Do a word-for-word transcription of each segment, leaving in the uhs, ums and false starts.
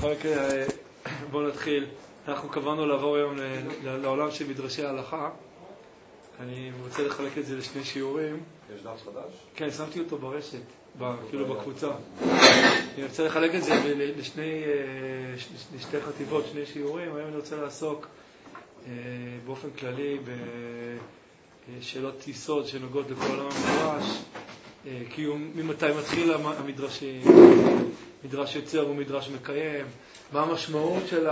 בכל מקרה, בואו נתחיל. אנחנו קבענו לעבור היום לעולם של מדרשי ההלכה. אני רוצה לחלק את זה לשני שיעורים. יש דף חדש? כן, שמתי אותו ברשת, כאילו בקבוצה. אני רוצה לחלק את זה לשני, לשתי חטיבות, שני שיעורים. היום אני רוצה לעסוק באופן כללי בשאלות יסוד שנוגעות לכל עולם המדרש. כי ממתי מתחיל המדרשים, מדרש יוצר ומדרש מקיים, מה המשמעות של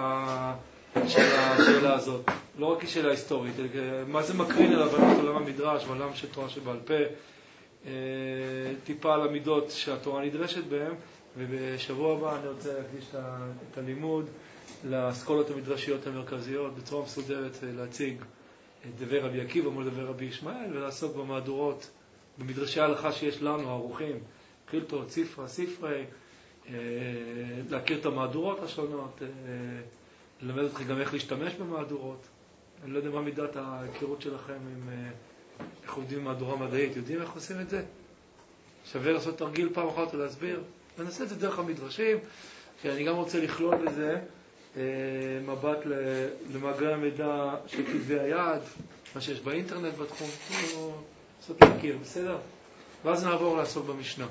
השאלה הזאת, לא רק שאלה היסטורית, מה זה מקרין על הבנת עולם המדרש ועולם של תורה שבעל פה, טיפה על המידות שהתורה נדרשת בהם. ובשבוע הבא אני רוצה להקדיש את הלימוד לאסכולות המדרשיות המרכזיות בצורה מסודרת, להציג את דבר רבי עקיבא מול דבר רבי ישמעאל ולעסוק במהדורות במדרשי ההלכה שיש לנו, ערוכים, חילתות, ספרה, ספרי, להכיר את המהדורות השונות, ללמד אתכם גם איך להשתמש במהדורות. אני לא יודע מה מידת ההיכרות שלכם עם איך עובדים במהדורה מדעית. יודעים איך עושים את זה? שווה לעשות תרגיל פעם אחת ולהסביר. ננסה את זה דרך המדרשים, כי אני גם רוצה לכלול בזה מבט למאגרי המידע של כתבי היד, מה שיש באינטרנט בתחום. לעשות להכיר, בסדר? ואז נעבור לעסוק במשנה.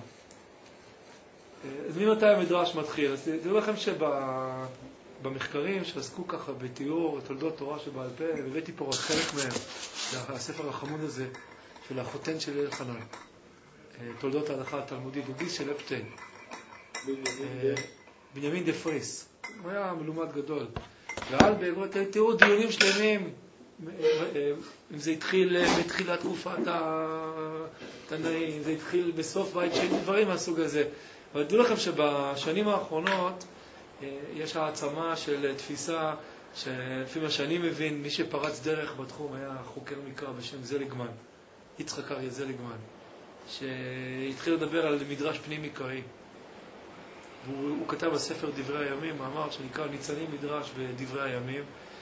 אז ממתי המדרש מתחיל? אז תראו לכם שבמחקרים שעסקו ככה בתיאור תולדות תורה שבעל פה, הבאתי פה רק חלק מהם, זה הספר החמוד הזה של החותן של אלחנן, תולדות ההלכה התלמודית, הוא גיס של אפשטיין, בנימין דה פריס. הוא היה מלומד גדול. ועל בעקבות תראו דיונים שלמים, אם זה התחיל בתחילת תקופת התנאים, זה התחיל בסוף בית שני, דברים מהסוג הזה. אבל תדעו לכם שבשנים האחרונות יש העצמה של תפיסה שלפי מה שאני מבין, מי שפרץ דרך בתחום היה חוקר מקרא בשם זליגמן, יצחק אריה זליגמן, שהתחיל לדבר על מדרש פנים מקראי. הוא, הוא כתב בספר דברי הימים, מאמר שנקרא ניצנים מדרש בדברי הימים,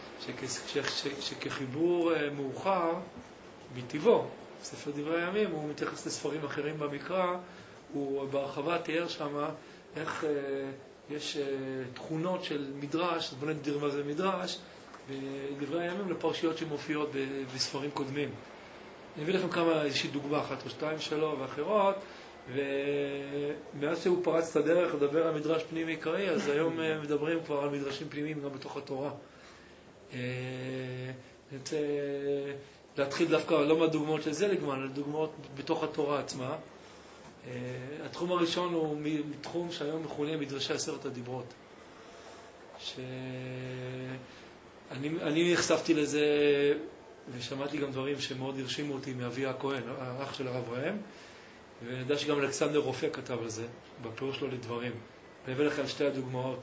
שכחיבור מאוחר בטבעו, ספר דברי הימים, הוא מתייחס לספרים אחרים במקרא, הוא בהרחבה תיאר שם איך יש תכונות של מדרש, בוא נגדיר מה זה מדרש, בדברי הימים לפרשיות שמופיעות בספרים קודמים. אני אביא לכם כמה, איזושהי דוגמה אחת או שתיים שלו ואחרות, ומאז שהוא פרץ את הדרך לדבר על מדרש פנים עיקרי, אז היום מדברים כבר על מדרשים פנימיים גם בתוך התורה. אני רוצה להתחיל דווקא לא מהדוגמאות של זליגמן, אלא דוגמאות בתוך התורה עצמה. התחום הראשון הוא מתחום שהיום מכונה מדרשי עשרת הדיברות. שאני אני נחשפתי לזה ושמעתי גם דברים שמאוד הרשימו אותי מאבי הכהן, האח של הרב ראם, ואני יודע שגם אלכסנדר רופא כתב על זה, בפירוש שלו לדברים. והביא לכם שתי הדוגמאות.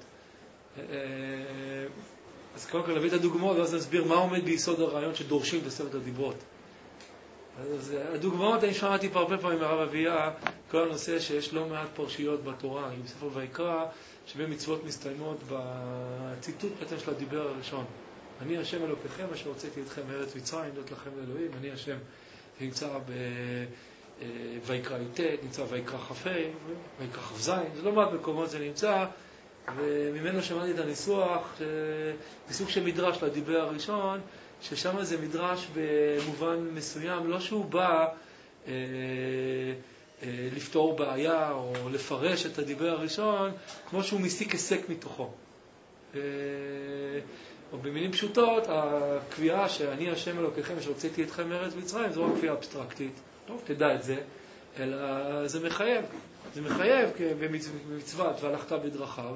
אז קודם כל נביא את הדוגמאות, ואז נסביר מה עומד ביסוד הרעיון שדורשים את עשרת הדיברות. אז הדוגמאות, אני שמעתי פה הרבה פעמים מהרב אביה, כל הנושא שיש לא מעט פרשיות בתורה, עם ספר ויקרא, שבין מצוות מסתיימות בציטוט בעצם של הדיבר הראשון. אני השם אלוקיכם, אשר הוצאתי אתכם מארץ מצרים, להיות לכם לאלוהים, אני השם. נמצא בויקרא י"ט, נמצא ויקרא כ"ה, ויקרא כ"ז, זה לא מעט מקומות זה נמצא, וממנו שמעתי את הניסוח, בסוג של מדרש לדיבר הראשון, ששם זה מדרש במובן מסוים, לא שהוא בא אה, אה, לפתור בעיה או לפרש את הדיבר הראשון, כמו שהוא מסיק היסק מתוכו. אה, או במילים פשוטות, הקביעה שאני השם אלוקיכם שהוצאתי אתכם מארץ מצרים, זו הקביעה אבסטרקטית. טוב, תדע את זה, אלא זה מחייב. זה מחייב במצוות והלכת בדרכיו,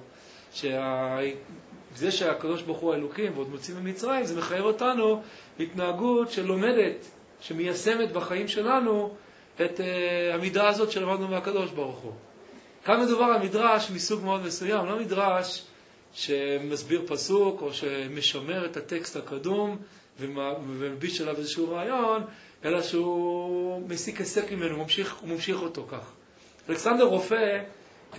שזה שהקדוש ברוך הוא האלוקים ועוד מוצאים ממצרים, זה מחייב אותנו התנהגות שלומדת, שמיישמת בחיים שלנו את uh, המידה הזאת שלמדנו מהקדוש ברוך הוא. כאן מדובר על מדרש מסוג מאוד מסוים, לא מדרש שמסביר פסוק או שמשמר את הטקסט הקדום ומלביש עליו איזשהו רעיון, אלא שהוא מסיק היסק ממנו, הוא ממשיך, הוא ממשיך אותו כך. אלכסנדר רופא, אה,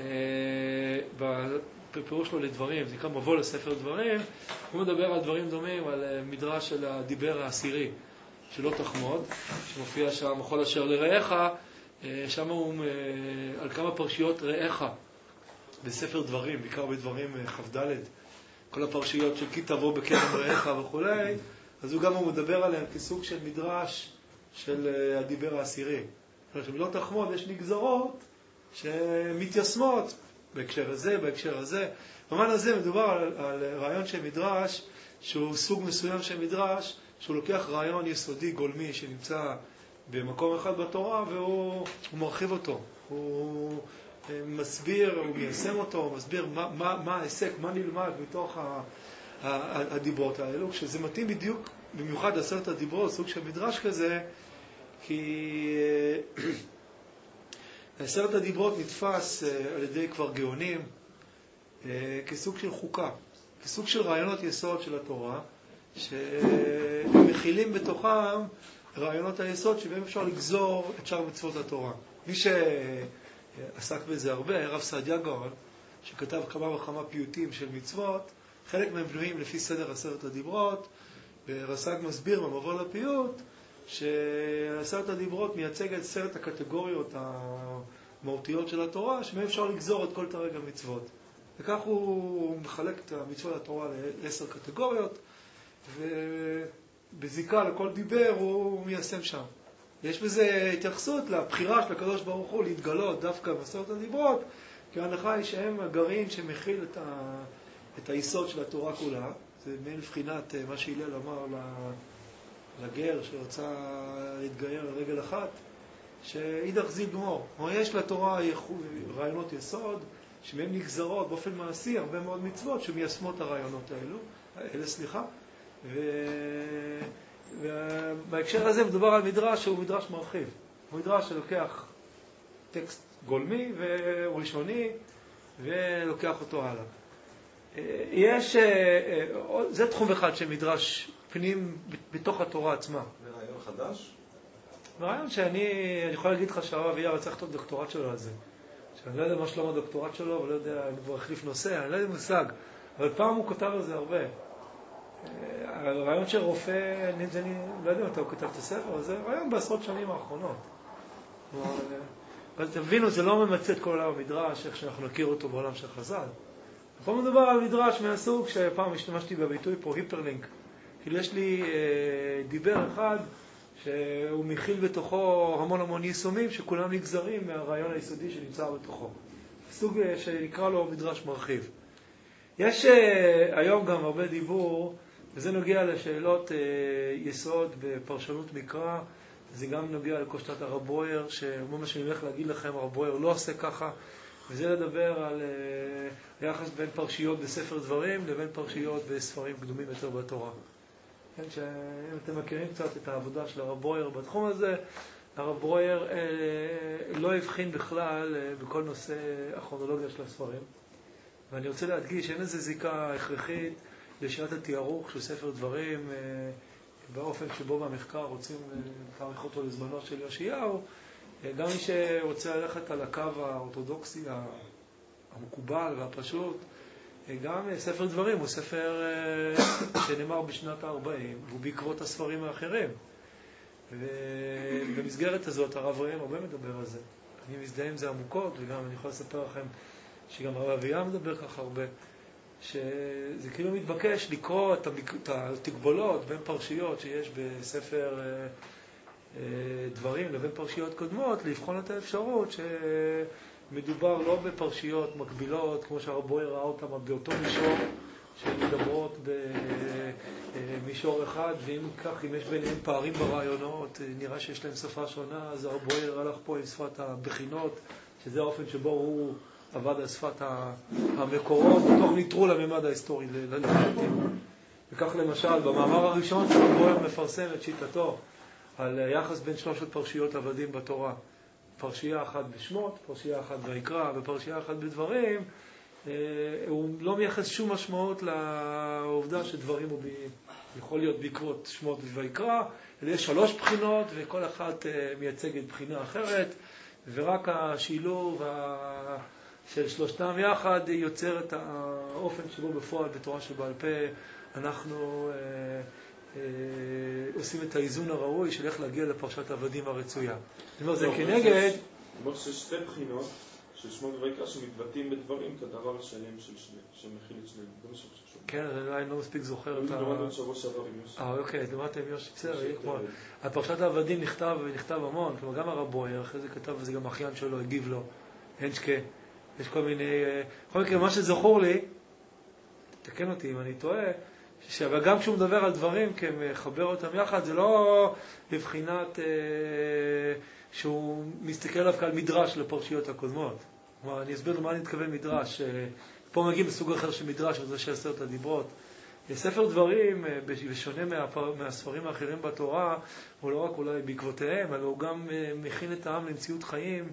בפירוש שלו לדברים, זה נקרא מבוא לספר דברים, הוא מדבר על דברים דומים, על מדרש של הדיבר העשירי, שלא תחמוד, שמופיע שם, וכל אשר לרעך, שם הוא על כמה פרשיות רעך, בספר דברים, בעיקר בדברים כ"ד, כל הפרשיות של כי תבוא בקרב רעך וכולי, אז הוא גם הוא מדבר עליהם כסוג של מדרש של הדיבר העשירי. שבמילות תחמוד יש נגזרות שמתיישמות בהקשר הזה, בהקשר הזה. במובן הזה מדובר על, על רעיון של מדרש, שהוא סוג מסוים של מדרש, שהוא לוקח רעיון יסודי גולמי שנמצא במקום אחד בתורה, והוא מרחיב אותו. הוא מסביר, הוא מיישם אותו, הוא מסביר מה, מה, מה העסק, מה נלמד מתוך הדיברות האלו, כשזה מתאים בדיוק, במיוחד עשרת הדיברות, סוג של מדרש כזה, כי עשרת הדיברות נתפס על ידי כבר גאונים כסוג של חוקה, כסוג של רעיונות יסוד של התורה, שמכילים בתוכם רעיונות היסוד שבהם אפשר לגזור את שאר מצוות התורה. מי שעסק בזה הרבה, הרב סעדיה גאון, שכתב כמה וכמה פיוטים של מצוות, חלק מהם בנויים לפי סדר עשרת הדיברות, ורס"ג מסביר במבוא לפיוט, שעשרת הדיברות מייצג את עשרת הקטגוריות המהותיות של התורה, שמהם אפשר לגזור את כל תרג המצוות. וכך הוא מחלק את המצוות התורה לעשר קטגוריות, ובזיקה לכל דיבר הוא מיישם שם. יש בזה התייחסות לבחירה של הקדוש ברוך הוא להתגלות דווקא בעשרת הדיברות, כי ההנחה היא שהם הגרעין שמכיל את, ה... את היסוד של התורה כולה. זה מעין לבחינת מה שהילל אמר לגר שרצה להתגייר על רגל אחת, שאידך זיל גמור. יש לתורה רעיונות יסוד, שמהם נגזרות באופן מעשי הרבה מאוד מצוות שמיישמות הרעיונות האלו, אלה סליחה. ו... ובהקשר הזה מדובר על מדרש שהוא מדרש מרחיב. הוא מדרש שלוקח טקסט גולמי וראשוני ולוקח אותו הלאה. יש, זה תחום אחד של מדרש פנים בתוך התורה עצמה. זה רעיון חדש? רעיון שאני אני יכול להגיד לך שהרב אביה רצה לכתוב דוקטורט שלו על זה. שאני לא יודע מה שלום הדוקטורט שלו, אבל לא יודע, אני כבר החליף נושא, אני לא יודע מושג. אבל פעם הוא כתב על זה הרבה. הרעיון של רופא, אני, אני לא יודע מתי הוא כתב את הספר, אבל זה רעיון בעשרות שנים האחרונות. אבל תבינו, זה לא ממצא את כל העולם המדרש, איך שאנחנו נכיר אותו בעולם של חז"ל. פה מדובר על מדרש מהסוג שפעם השתמשתי בביטוי פה, היפרלינק. כאילו יש לי אה, דיבר אחד שהוא מכיל בתוכו המון המון יישומים שכולם נגזרים מהרעיון היסודי שנמצא בתוכו. סוג אה, שנקרא לו מדרש מרחיב. יש אה, היום גם הרבה דיבור, וזה נוגע לשאלות אה, יסוד בפרשנות מקרא, זה גם נוגע לקושטת הרב ברויר, שמה שאני הולך להגיד לכם, הרב ברויר לא עושה ככה, וזה לדבר על uh, יחס בין פרשיות בספר דברים לבין פרשיות בספרים קדומים יותר בתורה. כן, שאם אתם מכירים קצת את העבודה של הרב ברויר בתחום הזה, הרב ברויר אה, לא הבחין בכלל אה, בכל נושא הכרונולוגיה של הספרים. ואני רוצה להדגיש, אין איזו זיקה הכרחית לשאלת התיארוך של ספר דברים, אה, באופן שבו במחקר רוצים לתאריך אותו לזמנו של יאשיהו. גם מי שרוצה ללכת על הקו האורתודוקסי המקובל והפשוט, גם ספר דברים הוא ספר שנאמר בשנת ה-ארבעים, והוא בעקבות הספרים האחרים. ובמסגרת הזאת הרב ראם הרבה מדבר על זה. אני מזדהה עם זה עמוקות, וגם אני יכול לספר לכם שגם הרב אביה מדבר ככה הרבה, שזה כאילו מתבקש לקרוא את התקבולות בין פרשיות שיש בספר דברים לבין פרשיות קודמות, לבחון את האפשרות שמדובר לא בפרשיות מקבילות, כמו שהרב ברויר ראה אותם באותו מישור, שמדברות במישור אחד, ואם כך, אם יש ביניהם פערים ברעיונות, נראה שיש להם שפה שונה, אז הרב ברויר הלך פה עם שפת הבחינות, שזה האופן שבו הוא עבד על שפת המקורות, בתוך ניטרול הממד ההיסטורי ללפתים. וכך למשל, במאמר הראשון שהרב ברויר מפרסם את שיטתו, על יחס בין שלושת פרשיות עבדים בתורה. פרשייה אחת בשמות, פרשייה אחת ויקרא ופרשייה אחת בדברים, הוא לא מייחס שום משמעות לעובדה שדברים הוא ב... יכול להיות בעקבות שמות ויקרא, אלא יש שלוש בחינות וכל אחת מייצגת בחינה אחרת, ורק השילוב של שלושתם יחד יוצר את האופן שבו בפועל בתורה שבעל פה אנחנו עושים את האיזון הראוי של איך להגיע לפרשת עבדים הרצויה. זאת אומרת, זה כנגד... זאת אומרת שיש שתי בחינות ששמות ויקרא שמתבטאים בדברים כדבר השלם של שני, שמכיל את שניהם. זה מה שחשוב. כן, אני לא מספיק זוכר את ה... למדנו שבוע שעבר עם יושי. אה, אוקיי, למדתם עם יושי, בסדר, כמו... על פרשת העבדים נכתב ונכתב המון, כלומר גם הרב בויר, אחרי זה כתב, וזה גם האחיין שלו, הגיב לו, הנשקה. יש כל מיני... בכל מקרה, מה שזכור לי, תקן אותי אם אני טועה, אבל גם כשהוא מדבר על דברים, כמחבר אותם יחד, זה לא בבחינת אה, שהוא מסתכל עליו כעל מדרש לפרשיות הקודמות. כלומר, אני אסביר למה אני מתכוון מדרש. פה מגיעים בסוג אחר של מדרש, וזה שעשרת הדיברות. ספר דברים, בשונה מהפר, מהספרים האחרים בתורה, הוא לא רק אולי בעקבותיהם, אלא הוא גם מכין את העם למציאות חיים,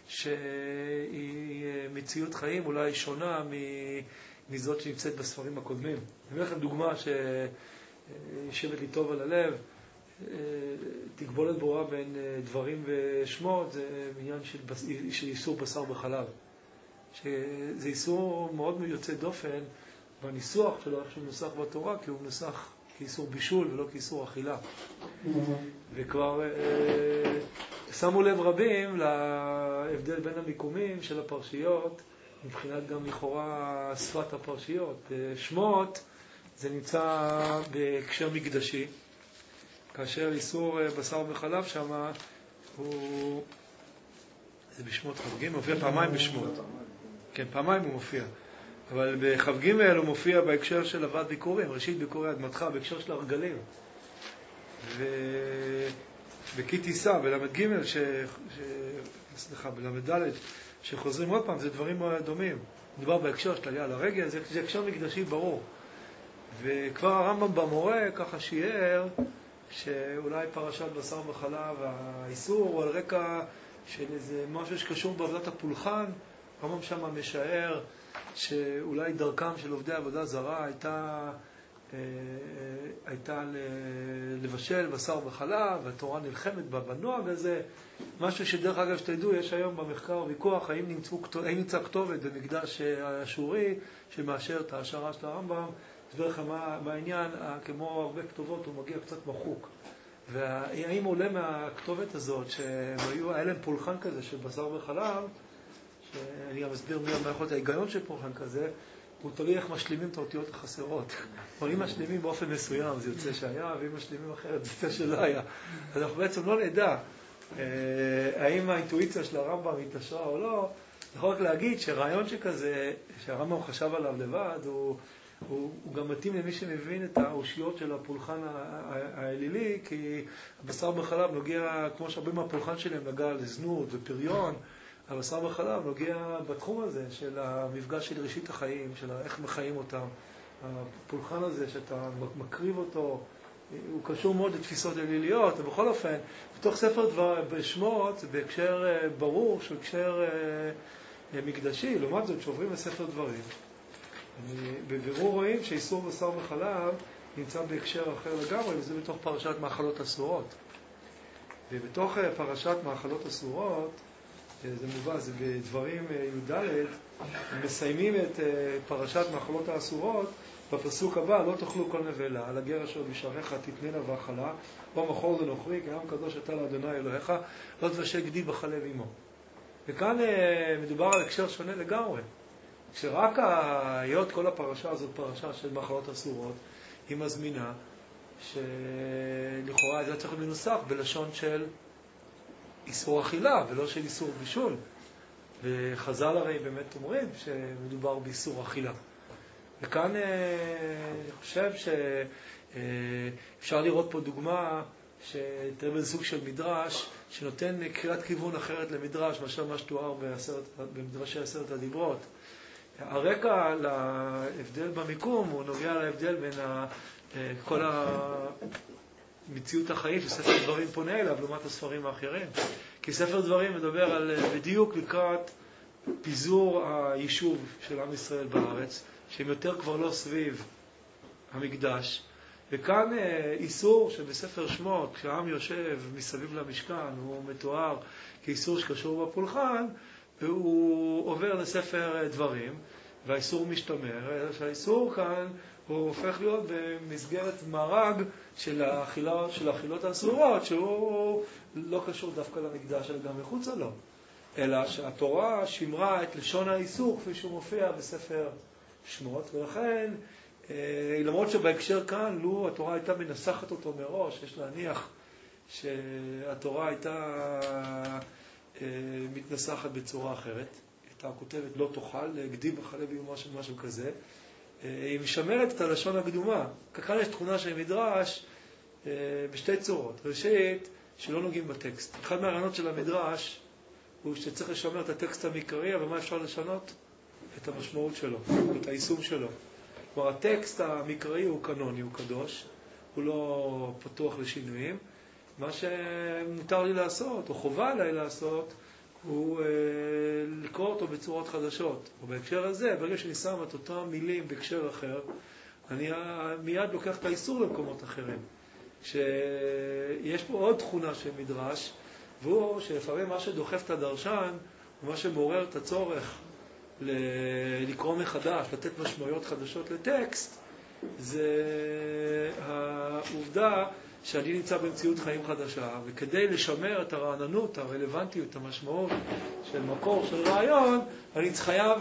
שהיא מציאות חיים אולי שונה מזאת שנמצאת בספרים הקודמים. אני אומר לכם דוגמה שישבת לי טוב על הלב, תגבולת ברורה בין דברים ושמות, זה עניין של, של איסור בשר בחלב. שזה איסור מאוד יוצא דופן בניסוח שלו, איך שהוא מנוסח בתורה, כי הוא מנוסח כאיסור בישול ולא כאיסור אכילה. וכבר אה, שמו לב רבים להבדל בין המיקומים של הפרשיות, מבחינת גם לכאורה שפת הפרשיות. שמות זה נמצא בהקשר מקדשי, כאשר איסור בשר בחלב שם הוא, זה בשמות חגים, מופיע פעמיים בשמות. כן, פעמיים הוא מופיע. אבל בחג' הוא מופיע בהקשר של הבאת ביקורים, ראשית ביקורי אדמתך, בהקשר של הרגלים. ובקי טיסה, בלמד ג' ש... ש... סליחה, בלמד ד' שחוזרים עוד פעם, זה דברים דומים. מדובר בהקשר של עלייה לרגל, זה, זה הקשר מקדשי ברור. וכבר הרמב"ם במורה ככה שיער שאולי פרשת בשר בחלב, האיסור הוא על רקע של איזה משהו שקשור בעבודת הפולחן. הרמב"ם שם משער שאולי דרכם של עובדי עבודה זרה הייתה, אה, הייתה לבשל בשר בחלב, והתורה נלחמת בנוהג הזה. משהו שדרך אגב שתדעו, יש היום במחקר ויכוח האם, נמצאו, האם נמצא כתובת במקדש האשורי שמאשר את ההשערה של הרמב"ם. אסביר לכם מה, מה העניין, כמו הרבה כתובות הוא מגיע קצת מחוק. והאם עולה מהכתובת הזאת שהיה להם פולחן כזה של בשר בחלב, שאני גם מסביר מי יכול להיות ההיגיון של פולחן כזה, הוא תלוי איך משלימים את האותיות החסרות. אבל אם משלימים באופן מסוים זה יוצא שהיה, ואם משלימים אחרת זה יוצא שלא היה. אז אנחנו בעצם לא נדע האם האינטואיציה של הרמב"ם התעשרה או לא. יכול רק להגיד שרעיון שכזה, שהרמב"ם חשב עליו לבד, הוא, הוא, הוא גם מתאים למי שמבין את האושיות של הפולחן האלילי, כי הבשר בחלב נוגע, כמו שהרבה מהפולחן שלהם נגע לזנות ופריון, הבשר בחלב נוגע בתחום הזה של המפגש של ראשית החיים, של איך מחיים אותם. הפולחן הזה שאתה מקריב אותו, הוא קשור מאוד לתפיסות אליליות, ובכל אופן, בתוך ספר דבר בשמות, בהקשר ברור, של הקשר מקדשי, לעומת זאת שעוברים לספר דברים. בבירור רואים שאיסור בשר בחלב נמצא בהקשר אחר לגמרי, וזה בתוך פרשת מאכלות אסורות. ובתוך פרשת מאכלות אסורות, זה מובא, זה בדברים י"ד, מסיימים את פרשת מאכלות האסורות, בפסוק הבא, לא תאכלו כל נבלה, על הגר אשר בשעריך תתננה ואכלה, או מחור זה נוכרי, כי עם קדוש אתה לאדוני אלוהיך, לא תבשל גדי בחלב עמו. וכאן מדובר על הקשר שונה לגמרי. כשרק היות כל הפרשה הזאת, פרשה של מאכלות אסורות, היא מזמינה, שלכאורה זה צריך מנוסח בלשון של איסור אכילה, ולא של איסור בישול. וחז"ל הרי באמת אומרים שמדובר באיסור אכילה. וכאן אני חושב שאפשר לראות פה דוגמה שתראה בזה סוג של מדרש, שנותן קריאת כיוון אחרת למדרש, מאשר מה שתואר במדרשי עשרת הדיברות. הרקע להבדל במיקום הוא נוגע להבדל בין כל המציאות החיים שספר דברים פונה אליו לעומת הספרים האחרים. כי ספר דברים מדבר על בדיוק לקראת פיזור היישוב של עם ישראל בארץ, שהם יותר כבר לא סביב המקדש. וכאן איסור שבספר שמות, כשהעם יושב מסביב למשכן, הוא מתואר כאיסור שקשור בפולחן, והוא עובר לספר דברים, והאיסור משתמר. שהאיסור כאן הוא הופך להיות במסגרת מרג של האכילה, של האכילות האסורות, שהוא לא קשור דווקא למקדש, אלא גם מחוצה לו. אלא שהתורה שימרה את לשון האיסור כפי שהוא מופיע בספר שמות, ולכן, למרות שבהקשר כאן, לו התורה הייתה מנסחת אותו מראש, יש להניח שהתורה הייתה מתנסחת בצורה אחרת, הייתה כותבת לא תאכל, גדי בחלב יהיו משהו, משהו כזה, היא משמרת את הלשון הקדומה. כאן יש תכונה של מדרש בשתי צורות. ראשית, שלא נוגעים בטקסט. אחד מהרעיונות של המדרש הוא שצריך לשמר את הטקסט המקראי, אבל מה אפשר לשנות? את המשמעות שלו, את היישום שלו. כלומר, הטקסט המקראי הוא קנוני, הוא קדוש, הוא לא פתוח לשינויים. מה שמותר לי לעשות, או חובה עליי לעשות, הוא אה, לקרוא אותו בצורות חדשות. ובהקשר הזה, ברגע שאני שם את אותם מילים בהקשר אחר, אני מיד לוקח את האיסור למקומות אחרים. שיש פה עוד תכונה של מדרש, והוא שלפעמים מה שדוחף את הדרשן, ומה שמעורר את הצורך לקרוא מחדש, לתת משמעויות חדשות לטקסט, זה העובדה שאני נמצא במציאות חיים חדשה, וכדי לשמר את הרעננות, הרלוונטיות, המשמעות של מקור, של רעיון, אני חייב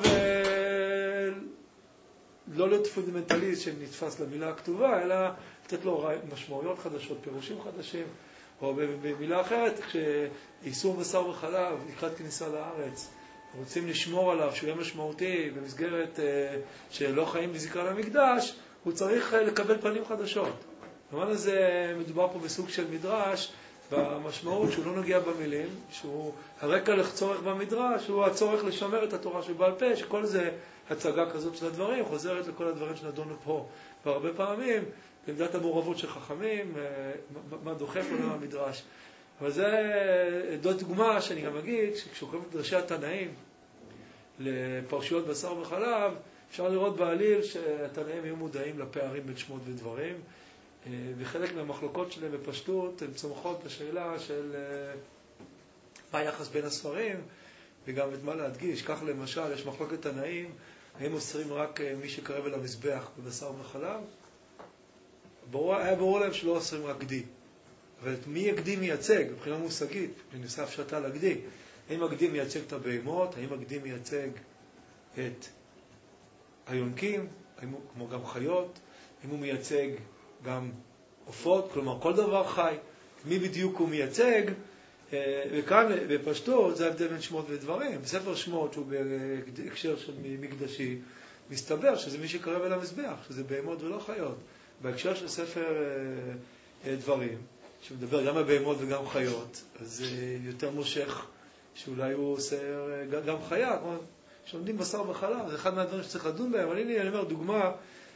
לא להיות פונדמנטליסט שנתפס למילה הכתובה, אלא לתת לו משמעויות חדשות, פירושים חדשים, או במילה אחרת, כשאיסור בשר וחלב לקראת כניסה לארץ, רוצים לשמור עליו שהוא יהיה משמעותי במסגרת שלא חיים בזיקה למקדש, הוא צריך לקבל פנים חדשות. במובן הזה מדובר פה בסוג של מדרש, במשמעות שהוא לא נוגע במילים, שהוא הרקע לצורך במדרש, הוא הצורך לשמר את התורה שבעל פה, שכל זה הצגה כזאת של הדברים, חוזרת לכל הדברים שנדונו פה. והרבה פעמים, בעמדת המעורבות של חכמים, מה דוחף עולם המדרש. אבל זה דוד דוגמה שאני גם אגיד, שכשקוראים את דרשי התנאים לפרשיות בשר וחלב, אפשר לראות בעליל שהתנאים יהיו מודעים לפערים בין שמות ודברים, וחלק מהמחלוקות שלהם בפשטות הן צומחות בשאלה של מה היחס בין הספרים, וגם את מה להדגיש. כך למשל, יש מחלוקת תנאים, האם אוסרים רק מי שקרב אל המזבח בבשר וחלב? ברור, היה ברור להם שלא אוסרים רק גדי. אבל מי הגדי מייצג? מבחינה מושגית, בנושא הפשטה לגדי. האם הגדי מייצג את הבהמות? האם הגדי מייצג את היונקים? האם הוא, כמו גם חיות? האם הוא מייצג גם עופות? כלומר, כל דבר חי. מי בדיוק הוא מייצג? וכאן, בפשטות, זה ההבדל בין שמות ודברים. בספר שמות, שהוא בהקשר של מקדשי, מסתבר שזה מי שקרב אל המזבח, שזה בהמות ולא חיות. בהקשר של ספר דברים, שמדבר גם על בהמות וגם חיות, אז זה יותר מושך שאולי הוא עושה גם חיה, כמו שעומדים בשר וחלב, זה אחד מהדברים שצריך לדון בהם. אבל הנה אני אומר דוגמה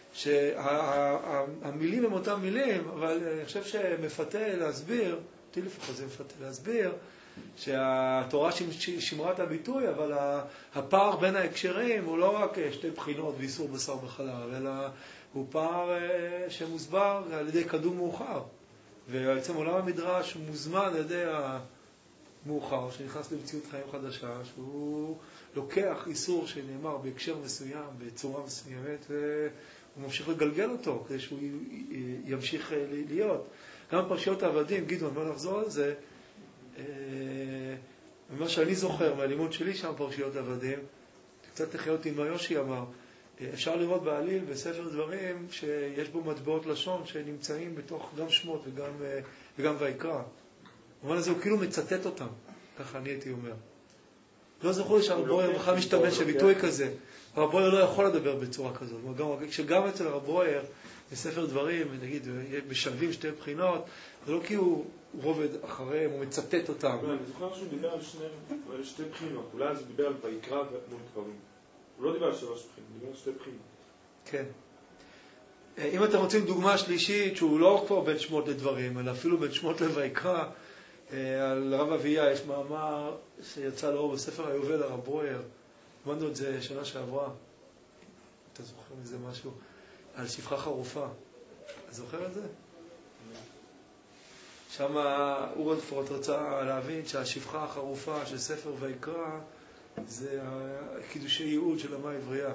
שהמילים הם אותם מילים, אבל אני חושב שמפתה להסביר, אותי לפחות זה מפתה להסביר, שהתורה שמרה את הביטוי, אבל הפער בין ההקשרים הוא לא רק שתי בחינות ואיסור בשר וחלב, אלא הוא פער שמוסבר על ידי קדום מאוחר. ובעצם עולם המדרש הוא מוזמן על ידי המאוחר, שנכנס למציאות חיים חדשה, שהוא לוקח איסור שנאמר בהקשר מסוים, בצורה מסוימת, והוא ממשיך לגלגל אותו, כדי שהוא ימשיך להיות. גם פרשיות העבדים, גדעון, בוא נחזור על זה, ממה שאני זוכר מהלימוד שלי שם פרשיות העבדים, קצת לחיות עם מה יושי אמר, אפשר לראות בעליל בספר דברים שיש בו מטבעות לשון שנמצאים בתוך גם שמות וגם, וגם ויקרא. במובן הזה הוא כאילו מצטט אותם, ככה אני הייתי אומר. לא זכור לי שהרב ברויר בכלל משתמש בביטוי כזה. הרב ברויר לא יכול לדבר בצורה כזאת. כשגם אצל הרב ברויר בספר דברים, נגיד, משלבים שתי בחינות, זה לא כי הוא רובד אחריהם, הוא מצטט אותם. אני זוכר שהוא דיבר על שתי בחינות. אולי זה דיבר על ויקרא מול דברים. הוא לא דיבר על שלוש בחינות, הוא דיבר על שתי בחינות. כן. אם אתם רוצים דוגמה שלישית, שהוא לא כבר בין שמות לדברים, אלא אפילו בין שמות לויקרא, על רב אביה יש מאמר שיצא לאור בספר היובל הרב ברויר, למדנו את זה שנה שעברה, אתה זוכר מזה משהו? על שפחה חרופה. אתה זוכר את זה? שם אורנפורט רצה להבין שהשפחה החרופה של ספר ויקרא זה קידושי ייעוד של המה עברייה.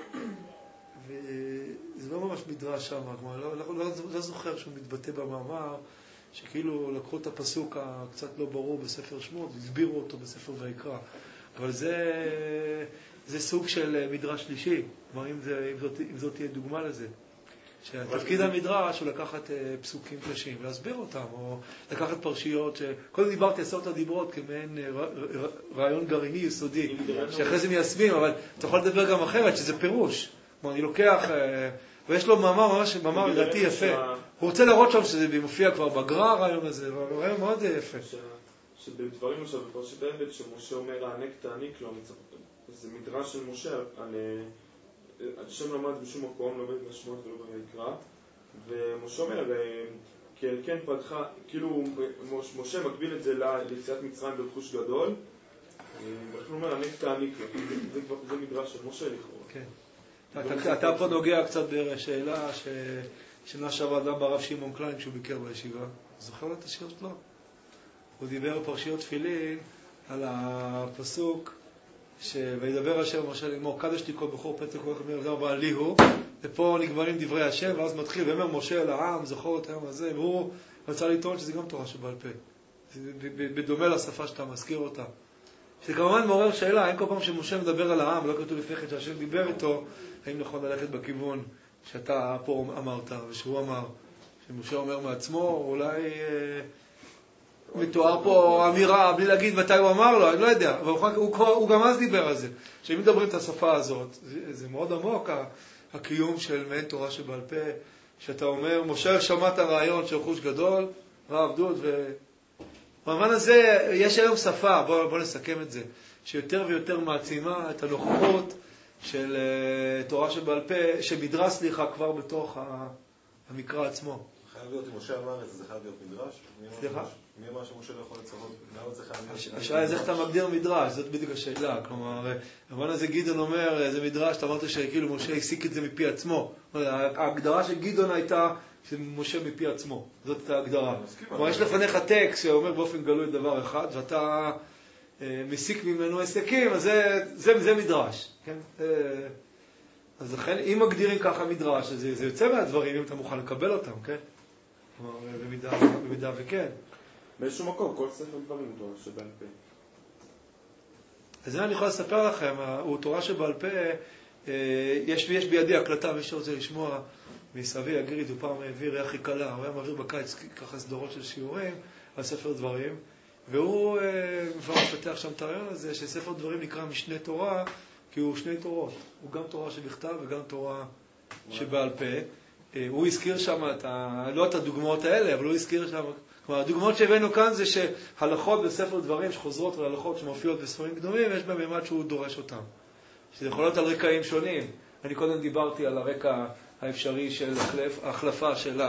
וזה לא ממש מדרש שם, כלומר, לא, לא, לא, לא זוכר שהוא מתבטא במאמר, שכאילו לקחו את הפסוק הקצת לא ברור בספר שמות, והסבירו אותו בספר ויקרא. אבל זה, זה סוג של מדרש שלישי. כלומר, אם, זה, אם, זאת, אם זאת תהיה דוגמה לזה. שתפקיד המדרש הוא לקחת פסוקים קשים ולהסביר אותם, או לקחת פרשיות ש... קודם דיברתי עשרת הדיברות כמעין רעיון גרעיני יסודי, שאחרי זה מיישמים, אבל אתה יכול לדבר גם אחרת, שזה פירוש. כלומר, אני לוקח, ויש לו מאמר ממש, מאמר לדעתי יפה. הוא רוצה להראות שם שזה מופיע כבר בגר"א, הרעיון הזה, רעיון מאוד יפה. שבדברים עכשיו, בפרשת העבד, שמשה אומר, הענק תעניק לו, זה מדרש של משה על... השם למד בשום מקום, לא בית בשמות ולא במקרא, ומשה אומר, כי כן פתחה, כאילו משה מקביל את זה ליציאת מצרים ברכוש גדול, ולכן הוא אומר, ענק תעניק לו, זה מדרש של משה לכאורה. כן. אתה פה נוגע קצת בשאלה שנה שעברה אדם ברב שמעון קליין כשהוא ביקר בישיבה. זוכר לו את השיר שלו? הוא דיבר בפרשיות תפילין על הפסוק וידבר השם משה לאמור, קדש לי כל בכור פתק כל חמיר דבר בעלי הוא, ופה נגמרים דברי השם, ואז מתחיל ואומר משה אל העם, זכור את היום הזה, והוא רצה לטעון שזה גם תורה שבעל פה, בדומה לשפה שאתה מזכיר אותה. שזה כמובן מעורר שאלה, האם כל פעם שמשה מדבר על העם, לא כתוב לפני כן שהשם דיבר איתו, האם נכון ללכת בכיוון שאתה פה אמרת, ושהוא אמר, שמשה אומר מעצמו, אולי... מתואר פה אמירה, בלי להגיד מתי הוא אמר לו, אני לא יודע, אבל הוא, הוא, הוא גם אז דיבר על זה. כשאם מדברים את השפה הזאת, זה, זה מאוד עמוק, הקיום של מעין תורה שבעל פה, שאתה אומר, משה שמע את הרעיון של חוש גדול, רב דוד, ובמובן הזה יש היום שפה, בוא, בוא נסכם את זה, שיותר ויותר מעצימה את הנוכחות של uh, תורה שבעל פה, שמדרש סליחה כבר בתוך המקרא עצמו. חייב להיות, אם משה אמר את זה, זה חייב להיות מדרש? סליחה? מי אמר שמשה לא יכול לצרות? למה זה חייב להיות? השאלה זה איך אתה מגדיר מדרש, זאת בדיוק השאלה. כלומר, במובן הזה גדעון אומר, זה מדרש, אתה אמרת שכאילו משה הסיק את זה מפי עצמו. ההגדרה של גדעון הייתה שמשה מפי עצמו. זאת ההגדרה. כלומר, יש לפניך טקסט שאומר באופן גלוי דבר אחד, ואתה מסיק ממנו עסקים, אז זה מדרש. אז לכן, אם מגדירים ככה מדרש, זה יוצא מהדברים, אם אתה מוכן לקבל אותם, כן? כלומר, במידה וכן. באיזשהו מקום, כל ספר דברים הוא תורה שבעל פה. אז זה אני יכול לספר לכם, הוא תורה שבעל פה, יש, יש בידי הקלטה, מי שרוצה לשמוע מסבי הגריד, הוא פעם העביר ריח קלה, הוא היה מעביר בקיץ ככה סדרות של שיעורים על ספר דברים, והוא כבר מפתח שם את הרעיון הזה, שספר דברים נקרא משנה תורה, כי הוא שני תורות, הוא גם תורה שבכתב וגם תורה שבעל פה. הוא הזכיר שם, את ה... לא את הדוגמאות האלה, אבל הוא הזכיר שם, כלומר, הדוגמאות שהבאנו כאן זה שהלכות בספר דברים שחוזרות להלכות שמופיעות בספרים קדומים, יש בהם מימד שהוא דורש אותם. שזה יכול להיות על רקעים שונים. אני קודם דיברתי על הרקע האפשרי של ההחלפה של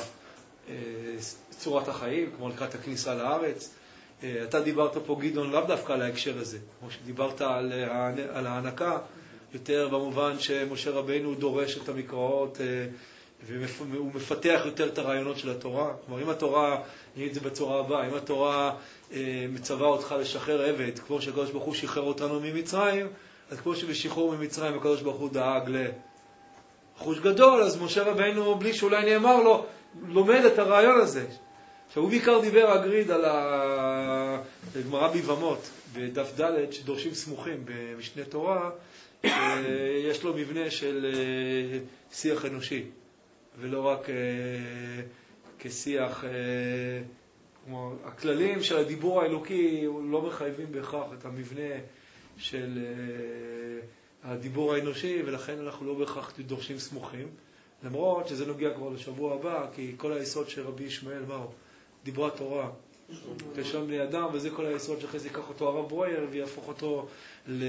צורת החיים, כמו לקראת הכניסה לארץ. אתה דיברת פה, גדעון, לאו דווקא על ההקשר הזה. כמו שדיברת על, על ההענקה, יותר במובן שמשה רבינו דורש את המקראות, והוא מפתח יותר את הרעיונות של התורה. כלומר, אם התורה, נגיד את זה בצורה הבאה, אם התורה אה, מצווה אותך לשחרר עבד, כמו שהקדוש ברוך הוא שחרר אותנו ממצרים, אז כמו שבשחרור ממצרים הקדוש ברוך הוא דאג לחוש גדול, אז משה רבינו, בלי שאולי נאמר לו, לומד את הרעיון הזה. עכשיו, הוא בעיקר דיבר הגריד על הגמרא ביבמות, בדף ד' שדורשים סמוכים במשנה תורה, יש לו מבנה של שיח אנושי. ולא רק אה, כשיח, אה, כמו הכללים של הדיבור האלוקי לא מחייבים בהכרח את המבנה של אה, הדיבור האנושי, ולכן אנחנו לא בהכרח דורשים סמוכים, למרות שזה נוגע כבר לשבוע הבא, כי כל היסוד של רבי ישמעאל מהו? דיברה תורה, כשם בני אדם, וזה כל היסוד שאחרי זה ייקח אותו הרב ברויר ויהפוך אותו ל...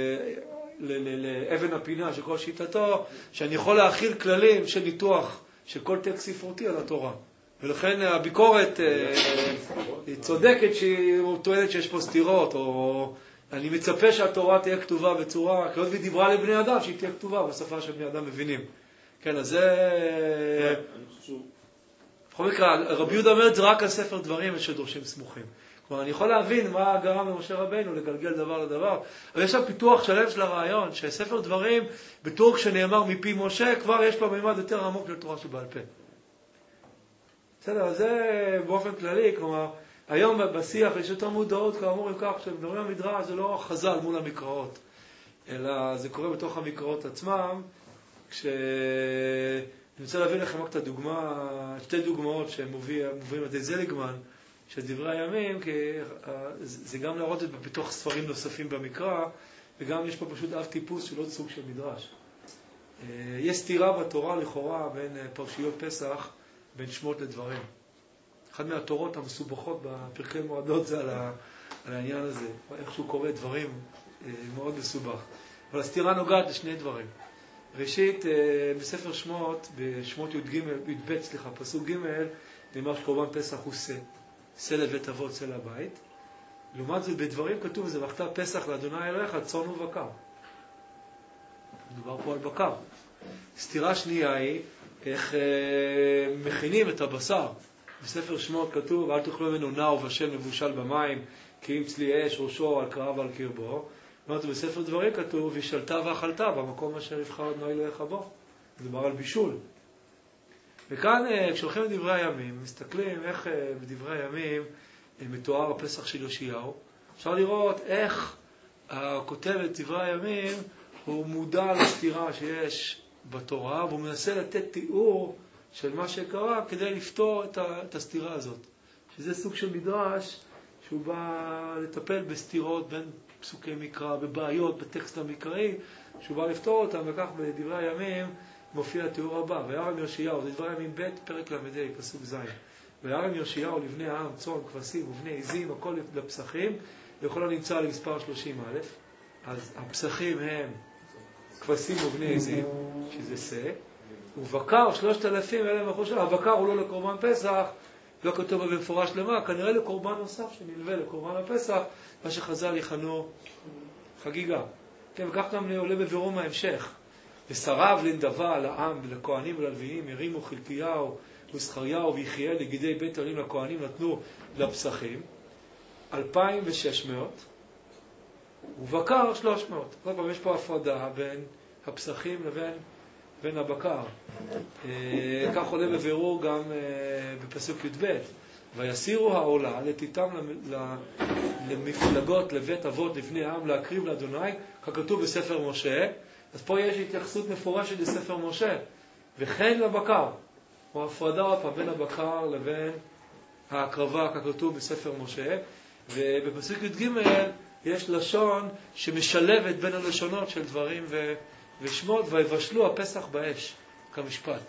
לאבן הפינה של כל שיטתו, שאני יכול להכיל כללים של ניתוח של כל טקסט ספרותי על התורה. ולכן הביקורת היא צודקת שהיא טוענת שיש פה סתירות, או אני מצפה שהתורה תהיה כתובה בצורה, כאות ודיברה לבני אדם, שהיא תהיה כתובה בשפה שבני אדם מבינים. כן, אז זה... בכל מקרה, רבי יהודה אומר את זה רק על ספר דברים שדורשים סמוכים. כלומר, אני יכול להבין מה גרם למשה רבינו לגלגל דבר לדבר, אבל יש שם פיתוח שלם של הרעיון, שספר דברים, בתור כשנאמר מפי משה, כבר יש לו מימד יותר עמוק לתורה שבעל פה. בסדר, אז זה באופן כללי, כלומר, היום בשיח יש יותר מודעות, כאמור, אם כך, כשמדברים על מדרש, זה לא חז"ל מול המקראות, אלא זה קורה בתוך המקראות עצמם. כשאני רוצה להביא לכם רק את הדוגמה, שתי דוגמאות שמובילים את זליגמן, של דברי הימים, כי זה גם להראות את זה בתוך ספרים נוספים במקרא, וגם יש פה פשוט אב טיפוס של עוד סוג של מדרש. יש סתירה בתורה לכאורה בין פרשיות פסח, בין שמות לדברים. אחת מהתורות המסובכות בפרקי מועדות זה על, ה, על העניין הזה, איכשהו קורא דברים מאוד מסובך. אבל הסתירה נוגעת לשני דברים. ראשית, בספר שמות, בשמות י"ג, י"ב, סליחה, פסוק ג', נאמר שקורבן פסח הוא שא, שא לבית אבות, שא לבית. לעומת זאת, בדברים כתוב, זה וכתב פסח לאדוני אלוהיך, צאן ובקר. מדובר פה על בקר. סתירה שנייה היא, איך אה, מכינים את הבשר. בספר שמות כתוב, אל תאכלו ממנו נע ובשל מבושל במים, כי אם צלי אש ראשו על קרב על קרבו. זאת בספר דברים כתוב, וישלת ואכלת במקום אשר יבחר אדוני אלוהיך בו. מדובר על בישול. וכאן, כשהולכים לדברי הימים, מסתכלים איך בדברי הימים מתואר הפסח של יאשיהו. אפשר לראות איך הכותב את דברי הימים, הוא מודע לסתירה שיש בתורה, והוא מנסה לתת תיאור של מה שקרה כדי לפתור את הסתירה הזאת. שזה סוג של מדרש שהוא בא לטפל בסתירות בין פסוקי מקרא, בבעיות, בטקסט המקראי, שהוא בא לפתור אותם, וכך בדברי הימים מופיע התיאור הבא. וירם יאשיהו, זה דברי הימים ב' פרק למד, פסוק ז'. וירם יאשיהו לבני העם, צאן, כבשים ובני עזים, הכל לפסחים, וכל הנמצא למספר שלושים א'. אז הפסחים הם כבשים ובני עזים, שזה שא, ובקר שלושת אלפים אלה מחושב. הבקר הוא לא לקורבן פסח, לא כתוב במפורש למה, כנראה לקורבן נוסף שנלווה לקורבן הפסח, מה שחז"ל יכנו חגיגה. כן, וכך גם עולה בבירום ההמשך. ושרב לנדבה לעם ולכהנים וללוויים, הרימו חלקיהו וזכריהו ויחיאל לגידי בית עולים לכהנים, נתנו לפסחים אלפיים ושש מאות ובקר שלוש מאות. כל פעם יש פה הפרדה בין הפסחים לבין בין הבקר. כך עולה בבירור גם בפסוק י"ב. ויסירו העולה לתיתם למפלגות לבית אבות לפני העם להקריב לאדוני, ככתוב בספר משה. אז פה יש התייחסות מפורשת לספר משה. וכן לבקר, או הפרדה עוד בין הבקר לבין ההקרבה, ככתוב בספר משה. ובפסוק י"ג יש לשון שמשלבת בין הלשונות של דברים ו... ושמות, ויבשלו הפסח באש, כמשפט.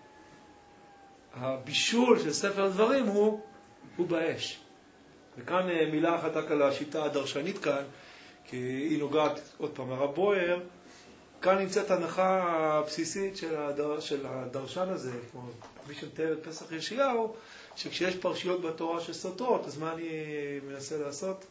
הבישול של ספר הדברים הוא, הוא באש. וכאן מילה אחת רק על השיטה הדרשנית כאן, כי היא נוגעת עוד פעם הרב בויר. כאן נמצאת הנחה הבסיסית של, הדר, של הדרשן הזה, כמו מי שמתאר את פסח יאשיהו, שכשיש פרשיות בתורה שסותרות, אז מה אני מנסה לעשות?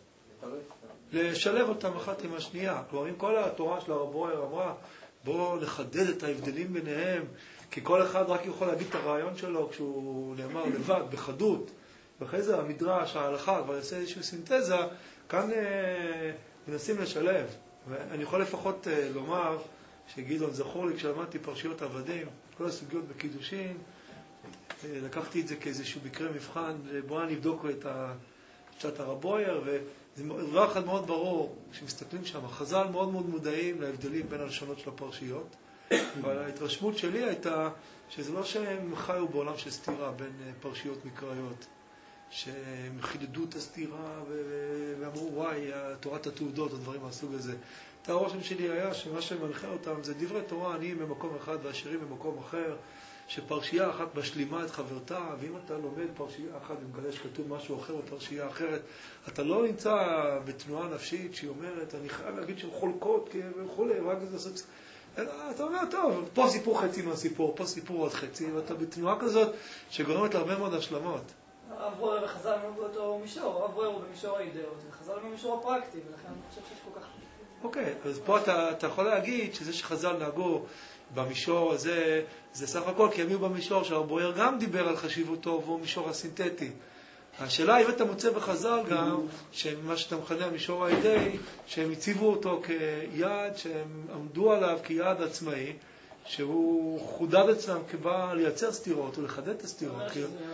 לשלב אותם אחת עם השנייה. כלומר, אם כל התורה של הרב בויר אמרה, בואו לחדד את ההבדלים ביניהם, כי כל אחד רק יכול להגיד את הרעיון שלו כשהוא נאמר לבד, בחדות. ואחרי זה המדרש, ההלכה, כבר יעשה איזושהי סינתזה, כאן אה, מנסים לשלב. ואני יכול לפחות אה, לומר שגדעון זכור לי כשלמדתי פרשיות עבדים, כל הסוגיות בקידושין, אה, לקחתי את זה כאיזשהו מקרה מבחן, בואו נבדוק את שעת הרב בויר, וזה דבר אחד מאוד ברור, כשמסתכלים שם, החז"ל מאוד מאוד מודעים להבדלים בין הלשונות של הפרשיות, אבל ההתרשמות שלי הייתה שזה לא שהם חיו בעולם של סתירה בין פרשיות מקראיות, שהם חידדו את הסתירה ואמרו, וואי, תורת התעודות, הדברים מהסוג הזה. את הרושם שלי היה שמה שמנחה אותם זה דברי תורה, עניים במקום אחד והשירים במקום אחר, שפרשייה אחת משלימה את חברתה, ואם אתה לומד פרשייה אחת ומגלה שכתוב משהו אחר או פרשייה אחרת, אתה לא נמצא בתנועה נפשית שהיא אומרת, אני חייב להגיד שהן חולקות וכולי, רק זה לעשות... אתה אומר, טוב, פה סיפור חצי מהסיפור, פה סיפור עוד חצי, ואתה בתנועה כזאת שגורמת להרבה מאוד השלמות. הרב בויר וחז"ל לא באותו מישור, הרב בויר הוא במישור האידאות, וחז"ל במישור הפרקטי, ולכן אני חושב שיש כל כך... אוקיי, אז פה אתה, אתה יכול להגיד שזה שחז"ל נהגו במישור הזה, זה סך הכל, כי הם היו במישור שהרב בויר גם דיבר על חשיבותו, והוא מישור הסינתטי. השאלה היא, אם אתה מוצא בחז"ל גם, שמה שאתה מכנה המישור האידאי, שהם הציבו אותו כיעד, שהם עמדו עליו כיעד עצמאי, שהוא חודד אצלם כבא לייצר סתירות, או לחדד את הסתירות.